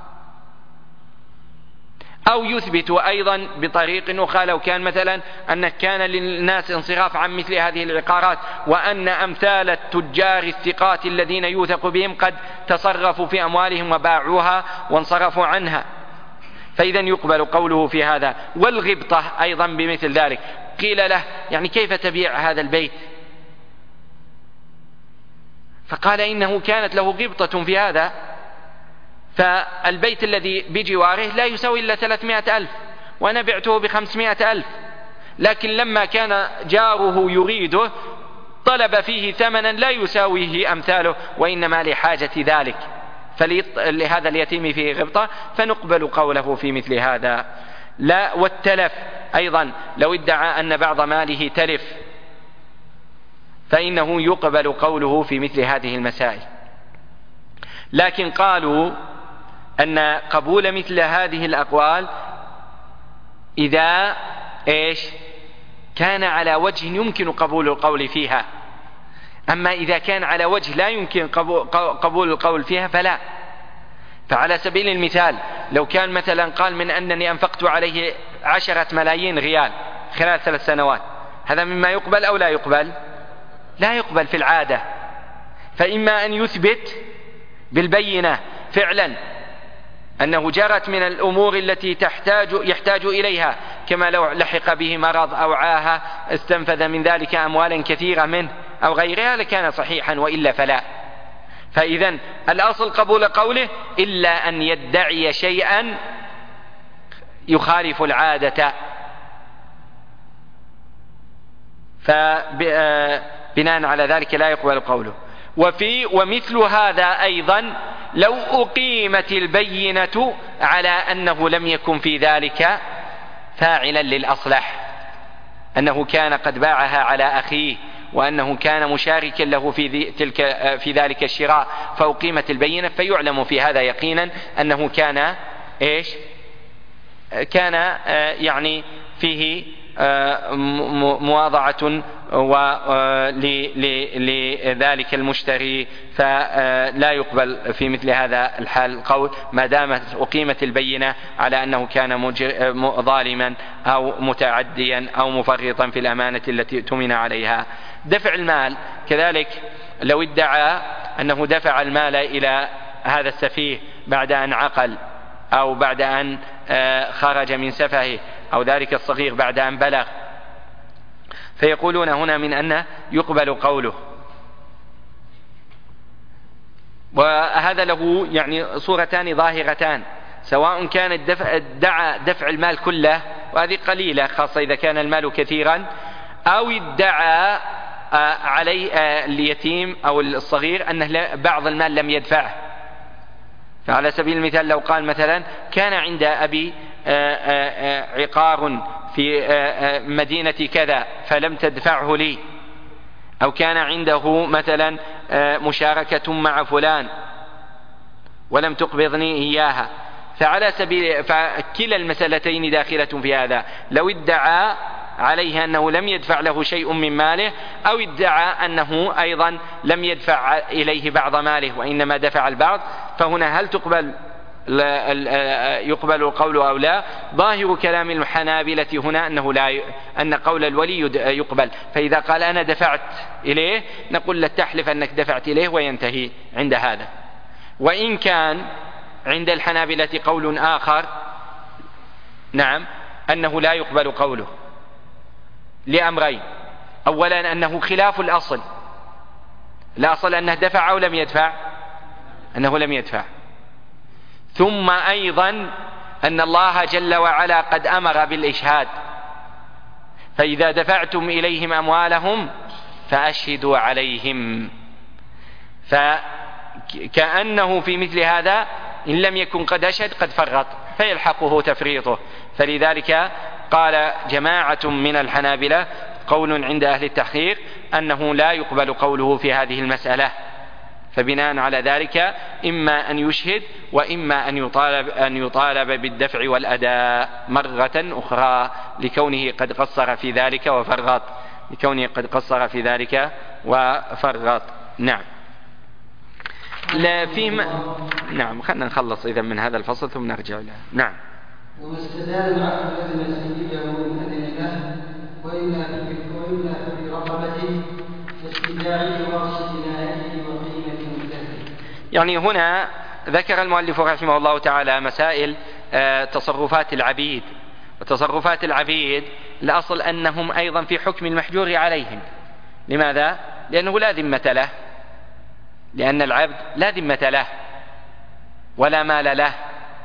أو يثبت أيضا بطريق أخرى لو كان مثلا أن كان للناس انصراف عن مثل هذه العقارات، وأن أمثال التجار الثقات الذين يوثق بهم قد تصرفوا في أموالهم وباعوها وانصرفوا عنها، فإذا يقبل قوله في هذا. والغبطة أيضا بمثل ذلك. قيل له يعني كيف تبيع هذا البيت؟ فقال إنه كانت له غبطة في هذا، فالبيت الذي بجواره لا يساوي إلا ثلاثمائة ألف وأنا بعته بخمسمائة ألف، لكن لما كان جاره يريده طلب فيه ثمنا لا يساويه أمثاله، وإنما لحاجة ذلك، فلهذا اليتيم فيه غبطة، فنقبل قوله في مثل هذا. لا. والتلف أيضا لو ادعى أن بعض ماله تلف فإنه يقبل قوله في مثل هذه المسائل. لكن قالوا أن قبول مثل هذه الأقوال إذا إيش كان على وجه يمكن قبول القول فيها، أما إذا كان على وجه لا يمكن قبول القول فيها فلا. فعلى سبيل المثال لو كان مثلا قال من أنني أنفقت عليه عشرة ملايين ريال خلال ثلاث سنوات، هذا مما يقبل أو لا يقبل؟ لا يقبل في العادة. فإما أن يثبت بالبينة فعلا أنه جرت من الأمور التي تحتاج يحتاج إليها، كما لو لحق به مرض أو عاهة استنفذ من ذلك أموالا كثيرة منه أو غيرها لكان صحيحا، وإلا فلا. فإذا الأصل قبول قوله إلا أن يدعي شيئا يخالف العادة، فبناء على ذلك لا يقبل قوله. وفي ومثل هذا أيضا لو أقيمت البينة على أنه لم يكن في ذلك فاعلا للأصلح، أنه كان قد باعها على أخيه وأنه كان مشاركا له في, تلك في ذلك الشراء، فأقيمت البينة فيعلم في هذا يقينا أنه كان إيش كان يعني فيه مواضعة لذلك المشتري، فلا يقبل في مثل هذا الحال القول ما دامت أقيمت البينة على أنه كان ظالما أو متعديا أو مفرطا في الأمانة التي اؤتمن عليها. دفع المال كذلك لو ادعى أنه دفع المال إلى هذا السفيه بعد أن عقل أو بعد أن خرج من سفهه، أو ذلك الصغير بعد أن بلغ، فيقولون هنا من أنه يقبل قوله. وهذا له يعني صورتان ظاهرتان، سواء كان الدفع ادعى دفع المال كله، وهذه قليلة خاصة إذا كان المال كثيرا، أو ادعى عليه اليتيم أو الصغير أن بعض المال لم يدفعه. فعلى سبيل المثال لو قال مثلا كان عند أبي عقار في مدينة كذا فلم تدفعه لي، أو كان عنده مثلا مشاركة مع فلان ولم تقبضني إياها، فعلى سبيل فكلا المسألتين داخلة في هذا. لو ادعى عليه أنه لم يدفع له شيء من ماله، أو ادعى أنه أيضا لم يدفع إليه بعض ماله وإنما دفع البعض، فهنا هل تقبل يقبل القول أو لا؟ ظاهر كلام الحنابلة هنا أنه لا ي... أن قول الولي يقبل. فإذا قال أنا دفعت إليه نقول لا تحلف أنك دفعت إليه وينتهي عند هذا. وإن كان عند الحنابلة قول آخر نعم أنه لا يقبل قوله لأمرين: أولا أنه خلاف الأصل، الأصل أنه دفع أو لم يدفع، أنه لم يدفع. ثم أيضا أن الله جل وعلا قد أمر بالإشهاد، فإذا دفعتم إليهم أموالهم فأشهدوا عليهم. فكأنه في مثل هذا إن لم يكن قد أشهد قد فرط فيلحقه تفريطه. فلذلك قال جماعة من الحنابلة قول عند أهل التحقيق أنه لا يقبل قوله في هذه المسألة. فبناء على ذلك إما أن يشهد وإما أن يطالب, أن يطالب بالدفع والأداء مرة أخرى لكونه قد قصر في ذلك وفرط لكونه قد قصر في ذلك وفرط. نعم. لا فيما نعم خلنا نخلص إذا من هذا الفصل ثم نرجع له. نعم. وما استدان العبد لازم سيده من أذن له وإلا وإلا في رقبته كاستداعه ورش جنايته وقيمة مثله. يعني هنا ذكر المؤلف رحمه الله تعالى مسائل تصرفات العبيد، وتصرفات العبيد الأصل أنهم أيضا في حكم المحجور عليهم. لماذا؟ لأنه لا ذمة له، لأن العبد لا ذمة له ولا مال له،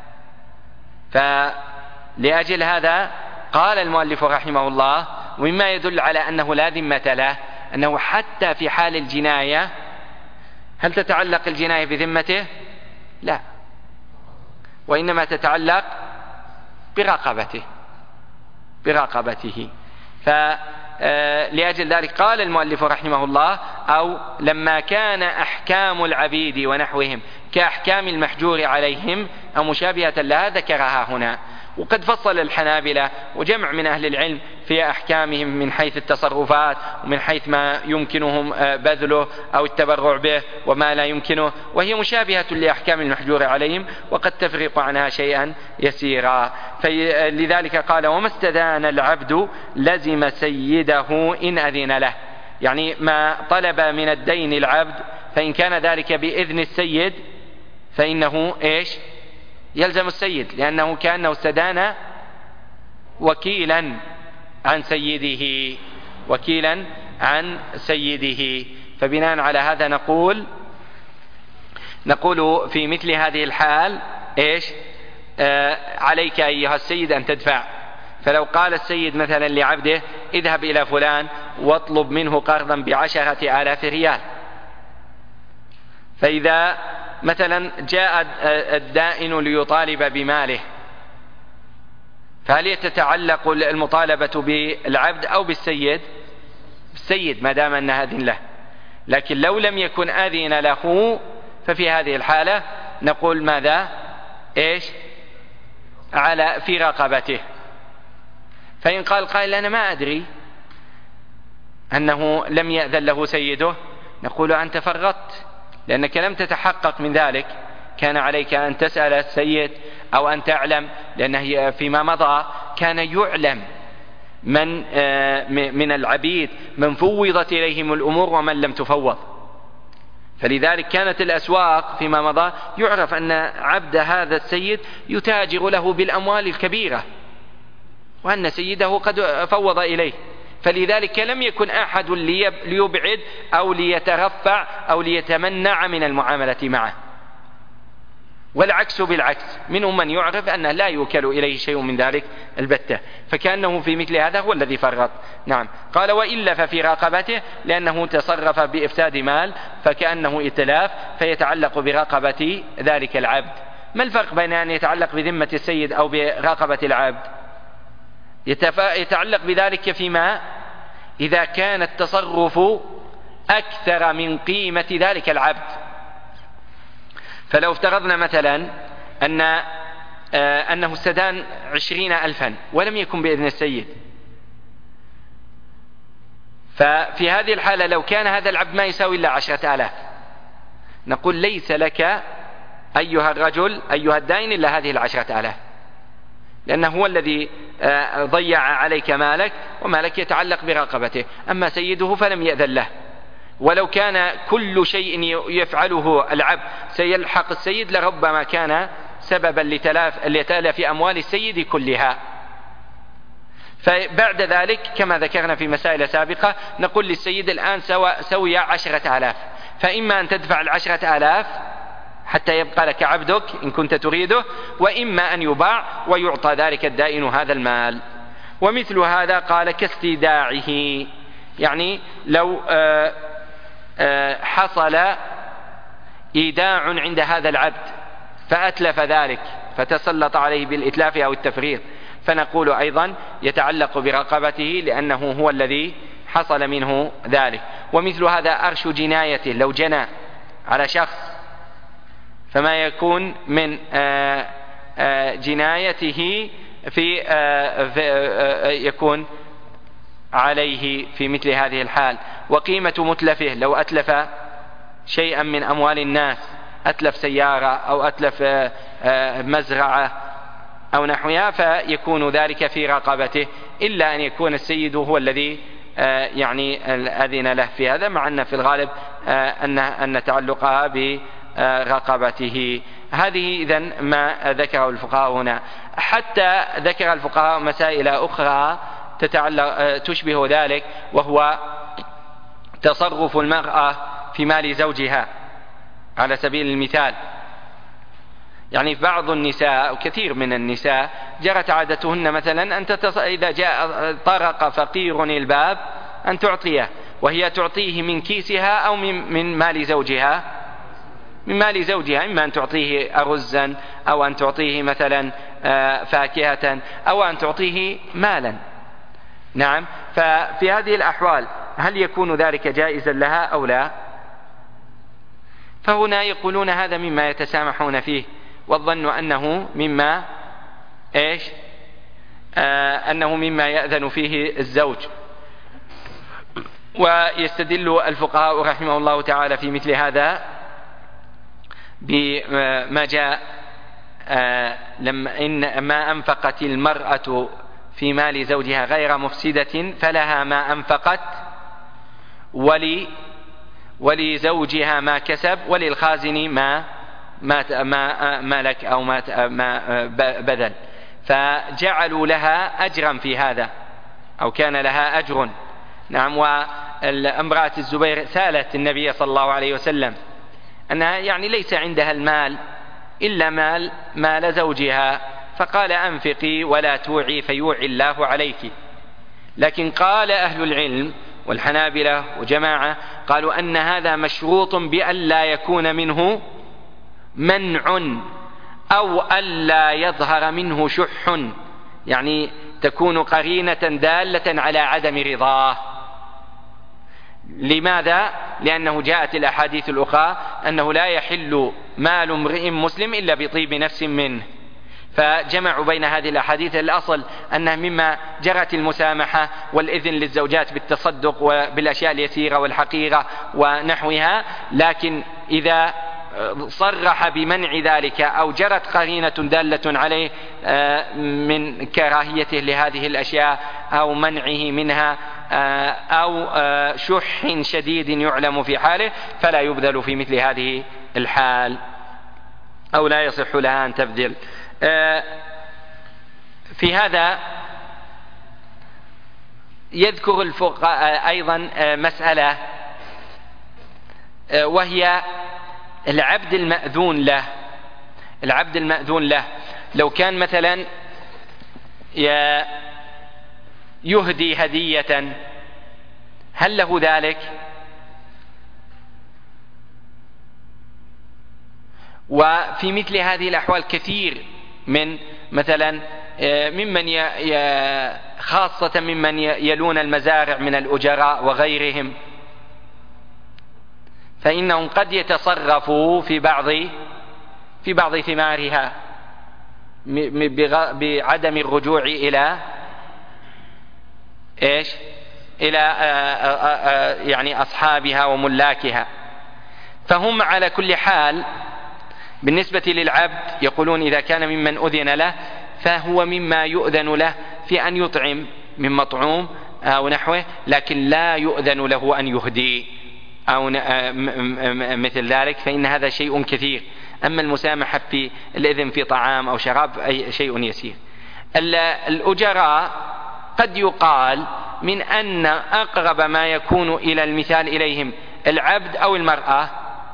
فلأجل هذا قال المؤلف رحمه الله ومما يدل على أنه لا ذمة له أنه حتى في حال الجناية هل تتعلق الجناية بذمته؟ لا، وإنما تتعلق برقبته برقبته فلأجل ذلك قال المؤلف رحمه الله أو لما كان أحكام العبيد ونحوهم كأحكام المحجور عليهم أو مشابهة لها ذكرها هنا. وقد فصل الحنابلة وجمع من أهل العلم في أحكامهم من حيث التصرفات ومن حيث ما يمكنهم بذله أو التبرع به وما لا يمكنه، وهي مشابهة لأحكام المحجور عليهم وقد تفرق عنها شيئا يسيرا. فلذلك قال وما استدان العبد لزم سيده إن أذن له، يعني ما طلب من الدين العبد فإن كان ذلك بإذن السيد فإنه إيش؟ يلزم السيد، لأنه كأنه استدان وكيلا عن سيده وكيلا عن سيده. فبناء على هذا نقول نقول في مثل هذه الحال إيش؟ آه عليك أيها السيد أن تدفع. فلو قال السيد مثلا لعبده اذهب إلى فلان واطلب منه قرضا بعشرة آلاف ريال، فإذا مثلا جاء الدائن ليطالب بماله فهل تتعلق المطالبة بالعبد أو بالسيد؟ بالسيد ما دام أنها أذن له. لكن لو لم يكن أذن له ففي هذه الحالة نقول ماذا؟ إيش؟ على في رقبته. فإن قال قائل أنا ما أدري أنه لم يأذن له سيده، نقول أنت فرطت لأنك لم تتحقق من ذلك، كان عليك أن تسأل السيد أو أن تعلم، لأنه فيما مضى كان يعلم من من العبيد من فوضت إليهم الأمور ومن لم تفوض. فلذلك كانت الأسواق فيما مضى يعرف أن عبد هذا السيد يتاجر له بالأموال الكبيرة وأن سيده قد فوض إليه، فلذلك لم يكن أحد ليبعد أو ليترفع أو ليتمنع من المعاملة معه. والعكس بالعكس، منهم من يعرف أنه لا يوكل إليه شيء من ذلك البتة، فكأنه في مثل هذا هو الذي فرط. نعم. قال وإلا ففي رقبته، لأنه تصرف بإفساد مال فكأنه إتلاف فيتعلق برقبة ذلك العبد. ما الفرق بين أن يتعلق بذمة السيد أو برقبة العبد؟ يتعلق بذلك فيما إذا كان التصرف أكثر من قيمة ذلك العبد. فلو افترضنا مثلا أن أنه استدان عشرين ألفا ولم يكن بإذن السيد، ففي هذه الحالة لو كان هذا العبد ما يساوي إلا عشرة آلاف نقول ليس لك أيها الرجل أيها الدائن إلا هذه العشرة آلاف، لأنه هو الذي ضيع عليك مالك ومالك يتعلق برقبته. أما سيده فلم يأذن له، ولو كان كل شيء يفعله العبد سيلحق السيد لربما كان سببا لتلاف, لتلاف أموال السيد كلها. فبعد ذلك كما ذكرنا في مسائل سابقة نقول للسيد الآن سوي عشرة آلاف، فإما أن تدفع العشرة آلاف حتى يبقى لك عبدك إن كنت تريده، وإما أن يباع ويعطى ذلك الدائن هذا المال. ومثل هذا قال كاستيداعه، يعني لو آآ آآ حصل إيداع عند هذا العبد فأتلف ذلك فتسلط عليه بالإتلاف أو التفريط، فنقول أيضا يتعلق برقبته لأنه هو الذي حصل منه ذلك. ومثل هذا أرش جنايته، لو جنى على شخص فما يكون من آآ آآ جنايته في, في يكون عليه في مثل هذه الحال. وقيمة متلفه، لو أتلف شيئا من أموال الناس أتلف سيارة أو أتلف مزرعة أو نحوها فيكون ذلك في رقبته، إلا أن يكون السيد هو الذي يعني أذن له في هذا، مع أن في الغالب أن أن تعلقها برقبته. هذه إذن ما ذكره الفقهاء هنا. حتى ذكر الفقهاء مسائل أخرى تتعلق تشبه ذلك، وهو تصرف المرأة في مال زوجها على سبيل المثال. يعني بعض النساء وكثير من النساء جرت عادتهن مثلا أن تتص... إذا جاء طرق فقير الباب أن تعطيه، وهي تعطيه من كيسها أو من, من مال زوجها، من مال زوجها، إما أن تعطيه أرزا أو أن تعطيه مثلا فاكهة أو أن تعطيه مالا. نعم. ففي هذه الأحوال هل يكون ذلك جائزا لها أو لا؟ فهنا يقولون هذا مما يتسامحون فيه، والظن أنه مما إيش آه أنه مما يأذن فيه الزوج. ويستدل الفقهاء رحمه الله تعالى في مثل هذا بما جاء آه لما إن ما أنفقت المرأة في مال زوجها غير مفسدة فلها ما أنفقت، ولي ولزوجها ما كسب، وللخازن ما ما ما ملك أو ما ما بذل. فجعلوا لها أجرا في هذا، أو كان لها أجر. نعم. وامرأة الزبير سألت النبي صلى الله عليه وسلم أنها يعني ليس عندها المال إلا مال مال زوجها، فقال أنفقي ولا توعي فيوعي الله عليك. لكن قال أهل العلم والحنابلة وجماعة قالوا أن هذا مشروط بأن لا يكون منه منع أو ألا يظهر منه شح، يعني تكون قرينة دالة على عدم رضاه. لماذا؟ لأنه جاءت الأحاديث الأخرى أنه لا يحل مال امرئ مسلم إلا بطيب نفس منه، فجمعوا بين هذه الأحاديث. الأصل أنها مما جرت المسامحة والإذن للزوجات بالتصدق وبالأشياء اليسيرة والحقيرة ونحوها، لكن إذا صرح بمنع ذلك أو جرت قرينة دالة عليه من كراهيته لهذه الأشياء أو منعه منها أو شح شديد يعلم في حاله، فلا يبذل في مثل هذه الحال، أو لا يصح لها أن تبذل. في هذا يذكر الفقهاء أيضا مسألة، وهي العبد المأذون له. العبد المأذون له لو كان مثلا يهدي هدية هل له ذلك؟ وفي مثل هذه الأحوال كثير من مثلا ممن ي... خاصة ممن يلون المزارع من الأجراء وغيرهم، فإنهم قد يتصرفوا في بعض في بعض ثمارها بعدم الرجوع إلى إيش؟ إلى يعني أصحابها وملاكها. فهم على كل حال بالنسبة للعبد يقولون إذا كان ممن أذن له فهو مما يؤذن له في أن يطعم من مطعوم أو نحوه، لكن لا يؤذن له أن يهدي أو مثل ذلك، فإن هذا شيء كثير. أما المسامحة في الإذن في طعام أو شراب أي شيء يسير. الأجراء قد يقال من أن أقرب ما يكون إلى المثال إليهم العبد أو المرأة،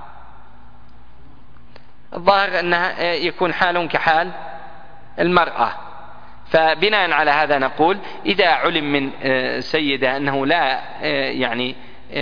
الظاهر أنها يكون حالهم كحال المرأة. فبناء على هذا نقول إذا علم من سيدة أنه لا يعني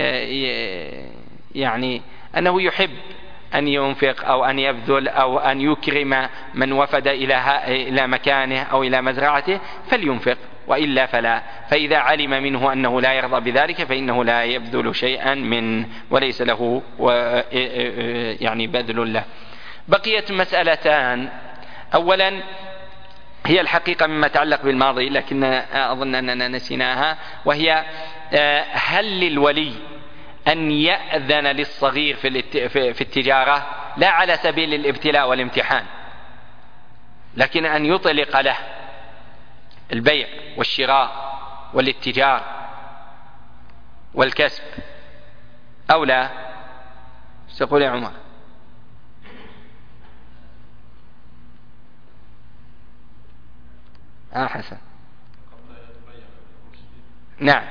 يعني أنه يحب أن ينفق أو أن يبذل أو أن يكرم من وفد إلى مكانه أو إلى مزرعته فلينفق، وإلا فلا. فإذا علم منه أنه لا يرضى بذلك فإنه لا يبذل شيئا منه وليس له يعني بذل له. بقيت مسألتان. أولا هي الحقيقة مما تعلق بالماضي لكن أظن أننا نسيناها، وهي هل للولي أن يأذن للصغير في التجارة لا على سبيل الابتلاء والامتحان، لكن أن يطلق له البيع والشراء والاتجار والكسب أو لا؟ تقول يا عمر؟ آه حسن. نعم.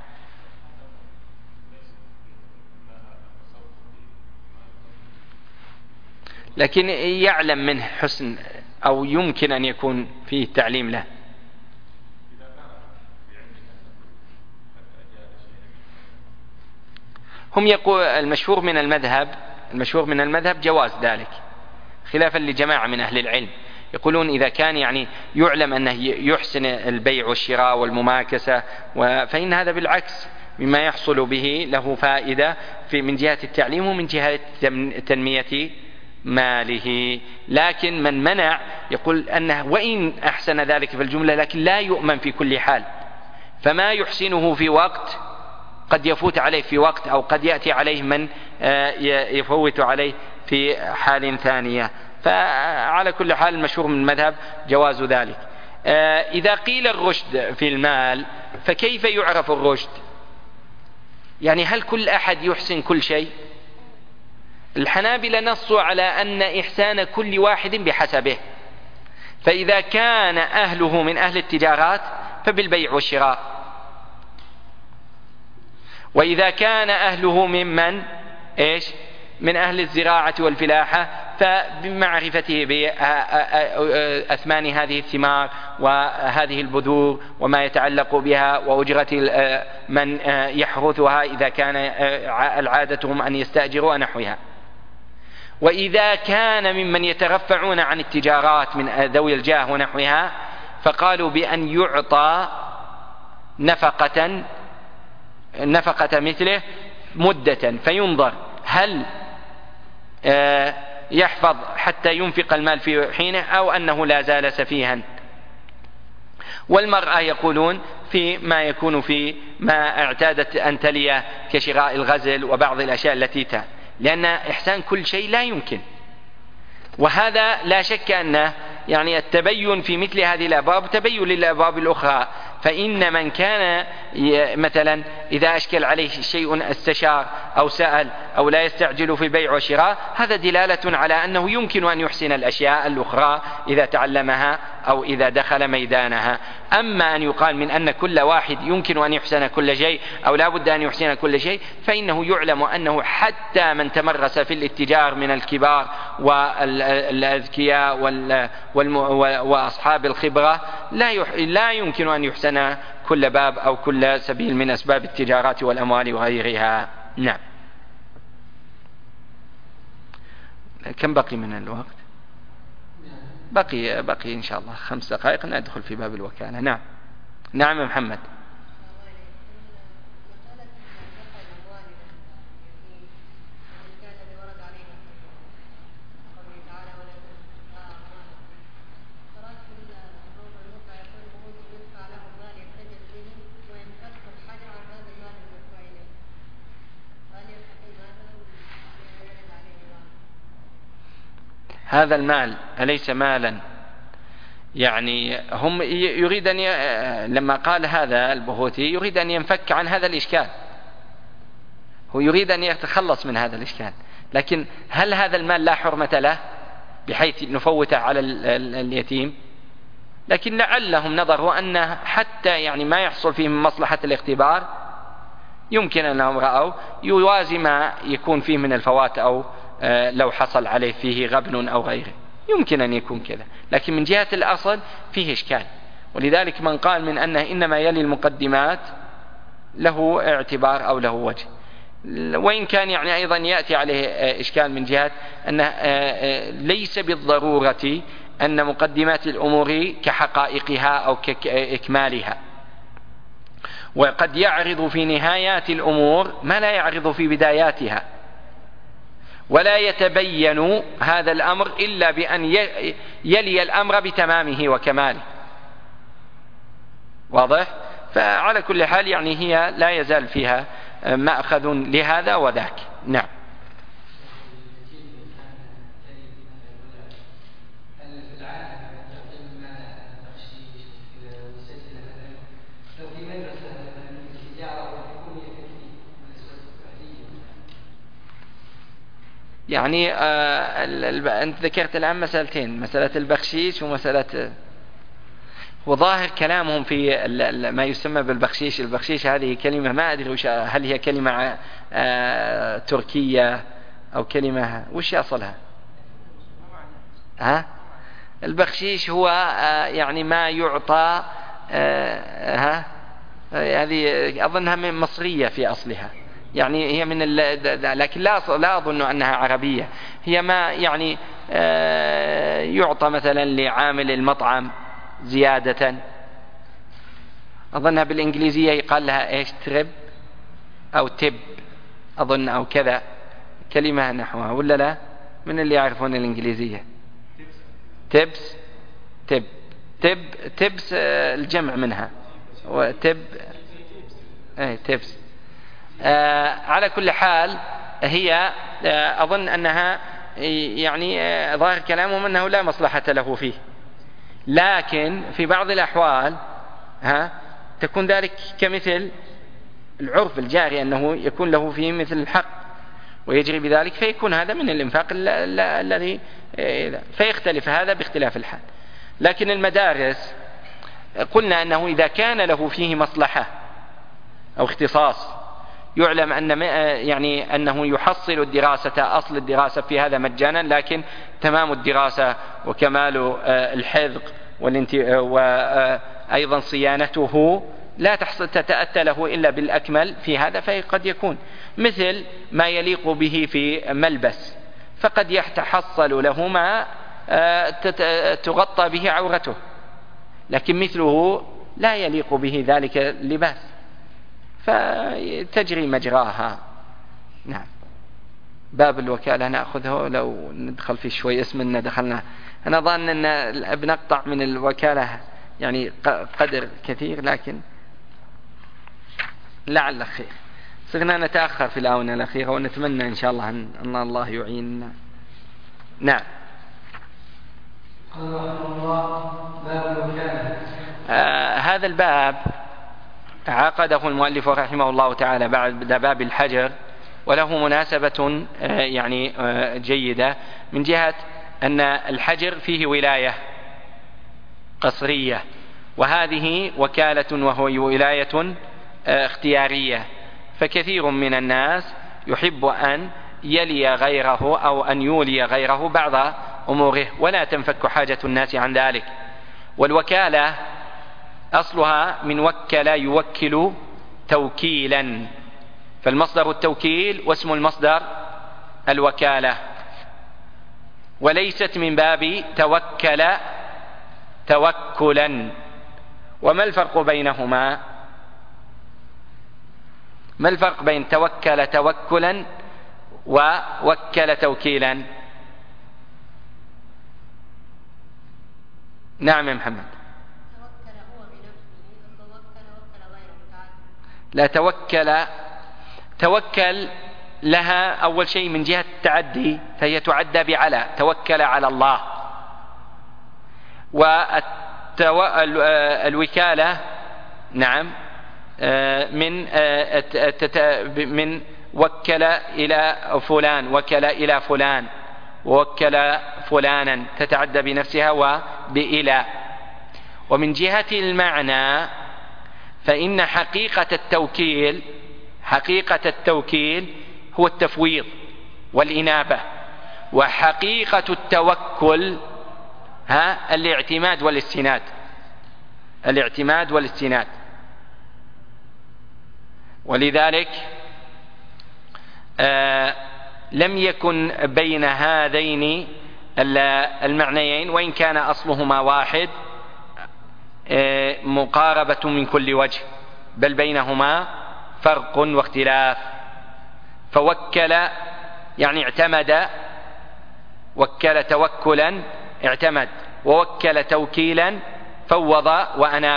لكن يعلم منه حسن أو يمكن أن يكون فيه تعليم له. هم يقول المشهور من المذهب المشهور من المذهب جواز ذلك، خلافا لجماعة من أهل العلم يقولون إذا كان يعني يعلم أنه يحسن البيع والشراء والمماكسة، فإن هذا بالعكس مما يحصل به له فائدة في من جهة التعليم ومن جهة تنمية ماله. لكن من منع يقول أنه وإن أحسن ذلك في الجملة لكن لا يؤمن في كل حال، فما يحسنه في وقت قد يفوت عليه في وقت، أو قد يأتي عليه من يفوت عليه في حال ثانية. فعلى كل حال المشهور من المذهب جواز ذلك. إذا قيل الرشد في المال فكيف يعرف الرشد؟ يعني هل كل أحد يحسن كل شيء؟ الحنابلة نصوا على أن إحسان كل واحد بحسبه، فإذا كان أهله من أهل التجارات فبالبيع والشراء، وإذا كان أهله ممن إيش من أهل الزراعة والفلاحة فبمعرفته بأثمان هذه الثمار وهذه البذور وما يتعلق بها وأجرة من يحرثها إذا كان العادتهم أن يستأجروا نحوها. وإذا كان ممن يترفعون عن التجارات من ذوي الجاه ونحوها فقالوا بأن يعطى نفقة نفقة مثله مدة، فينظر هل يحفظ حتى ينفق المال في حينه أو أنه لا زال سفيها. والمرأة يقولون في ما يكون في ما اعتادت أن تليه كشراء الغزل وبعض الأشياء التي تا، لأن إحسان كل شيء لا يمكن. وهذا لا شك أنه يعني التبين في مثل هذه الأبواب تبين للأبواب الأخرى، فإن من كان مثلا إذا أشكل عليه شيء استشار أو سأل أو لا يستعجل في البيع والشراء، هذا دلالة على أنه يمكن أن يحسن الأشياء الأخرى إذا تعلمها أو إذا دخل ميدانها. أما أن يقال من أن كل واحد يمكن أن يحسن كل شيء أو لا بد أن يحسن كل شيء، فإنه يعلم أنه حتى من تمرس في الاتجار من الكبار والأذكياء وأصحاب الخبرة لا يمكن أن يحسن كل باب أو كل سبيل من أسباب التجارات والأموال وغيرها. نعم. كم بقي من الوقت؟ بقي بقي إن شاء الله خمس دقائق ندخل في باب الوكالة. نعم. نعم محمد. هذا المال أليس مالا؟ يعني هم يريد أن ي... لما قال هذا البهوتي يريد أن ينفك عن هذا الإشكال، هو يريد أن يتخلص من هذا الإشكال. لكن هل هذا المال لا حرمة له بحيث نفوته على اليتيم؟ لكن لعلهم نظروا أن حتى يعني ما يحصل فيه من مصلحة الاختبار يمكن أنهم رأوا يوازي ما يكون فيه من الفوات أو لو حصل عليه فيه غبن أو غيره، يمكن أن يكون كذا. لكن من جهة الأصل فيه إشكال، ولذلك من قال من أنه إنما يلي المقدمات له اعتبار أو له وجه، وإن كان يعني أيضا يأتي عليه إشكال من جهة أنه ليس بالضرورة أن مقدمات الأمور كحقائقها أو كإكمالها، وقد يعرض في نهايات الأمور ما لا يعرض في بداياتها، ولا يتبين هذا الأمر إلا بأن يلي الأمر بتمامه وكماله. واضح؟ فعلى كل حال يعني هي لا يزال فيها مأخذ لهذا وذاك. نعم. يعني آه أنت ذكرت الآن مسألتين، مسألة البخشيش ومسألة، وظاهر كلامهم في ما يسمى بالبخشيش. البخشيش هذه كلمة ما أدري وش، هل هي كلمة آه تركية أو كلمة وش أصلها؟ ها؟ البخشيش هو آه يعني ما يعطى آه ها هذه أظنها من مصرية في أصلها، يعني هي من ال... لكن لا لا أظن أنها عربية. هي ما يعني آه يعطى مثلا لعامل المطعم زيادة، أظنها بالإنجليزية يقال لها إيش، ترب أو تب أظن أو كذا، كلمة نحوها ولا لا؟ من اللي يعرفون الإنجليزية؟ تبس، تب تب تبس الجمع منها، وتب ايه تبس. آه على كل حال هي آه أظن أنها يعني آه ظاهر كلامهم أنه لا مصلحة له فيه، لكن في بعض الأحوال ها تكون ذلك كمثل العرف الجاري أنه يكون له فيه مثل الحق ويجري بذلك، فيكون هذا من الإنفاق الذي فيختلف هذا باختلاف الحال. لكن المدارس قلنا أنه إذا كان له فيه مصلحة أو اختصاص يعلم أن يعني أنه يحصل الدراسة، أصل الدراسة في هذا مجانا، لكن تمام الدراسة وكمال الحذق وأيضا صيانته لا تتأتى له إلا بالأكمل في هذا، فقد يكون مثل ما يليق به في ملبس، فقد يتحصل له ما تغطى به عورته، لكن مثله لا يليق به ذلك اللباس، فتجري مجراها. نعم. باب الوكالة نأخذه لو ندخل فيه شوي، اسمنا دخلنا. أنا ظن أن بنقطع من الوكالة يعني قدر كثير، لكن لعل خير. صرنا نتأخر في الآونة الأخيرة، ونتمنى إن شاء الله أن الله يعيننا. نعم. قال رحمه الله باب الوكالة. آه هذا الباب عقده المؤلف رحمه الله تعالى بعد باب الحجر، وله مناسبة آه يعني آه جيدة من جهة أن الحجر فيه ولاية قصرية، وهذه وكالة وهو ولاية آه اختيارية، فكثير من الناس يحب أن يلي غيره أو أن يولي غيره بعض أموره، ولا تنفك حاجة الناس عن ذلك. والوكالة أصلها من وكل يوكل توكيلا، فالمصدر التوكيل واسم المصدر الوكالة، وليست من باب توكل توكلا. وما الفرق بينهما؟ ما الفرق بين توكل توكلا ووكل توكيلا؟ نعم يا محمد. توكل هو بنفسه، توكل وكل غيره. لا، توكل توكل لها أول شيء من جهة التعدي، فهي تعدى بعلى، توكل على الله. والوكالة نعم من من وكل إلى فلان، وكل إلى فلان، ووكل فلانا، تتعدى بنفسها وبإلى. ومن جهة المعنى فإن حقيقة التوكيل حقيقة التوكيل هو التفويض والإنابة، وحقيقة التوكل ها الاعتماد والاستناد الاعتماد والاستناد. ولذلك آه لم يكن بين هذين المعنيين، وإن كان أصلهما واحد، آه مقاربة من كل وجه، بل بينهما فرق واختلاف. فوكل يعني اعتمد، وكل توكلا اعتمد، ووكل توكيلا فوض وأناب،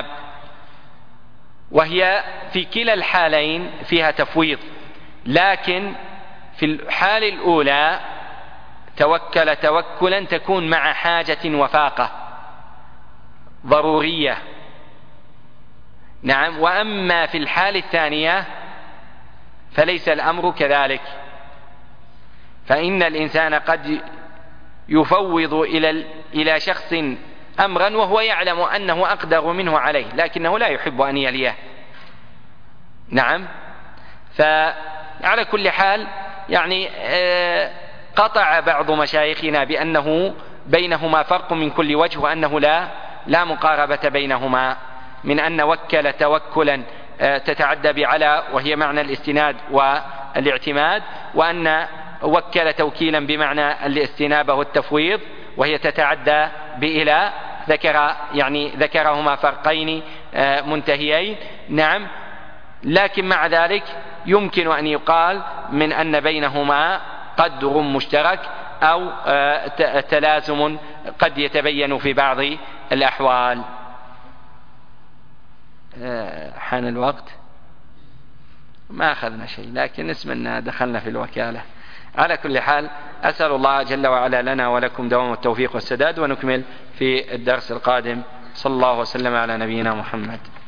وهي في كلا الحالين فيها تفويض. لكن في الحال الأولى توكل توكلا تكون مع حاجة وفاقة ضرورية، نعم. وأما في الحال الثانية فليس الأمر كذلك، فإن الإنسان قد يفوض إلى إلى شخص أمرا وهو يعلم أنه أقدر منه عليه، لكنه لا يحب أن يليه. نعم. فعلى كل حال يعني قطع بعض مشايخنا بأنه بينهما فرق من كل وجه، وأنه لا لا مقاربة بينهما، من أن وكل توكلا تتعدى بعلى وهي معنى الاستناد والاعتماد، وأن وكل توكيلا بمعنى الاستنابة والتفويض وهي تتعدى بإلى. ذكر يعني ذكرهما فرقين منتهيين. نعم. لكن مع ذلك يمكن أن يقال من أن بينهما قدر مشترك أو تلازم قد يتبين في بعض الأحوال. حان الوقت، ما أخذنا شيء، لكن اسمنا دخلنا في الوكالة. على كل حال أسأل الله جل وعلا لنا ولكم دوام التوفيق والسداد، ونكمل في الدرس القادم. صلى الله وسلم على نبينا محمد.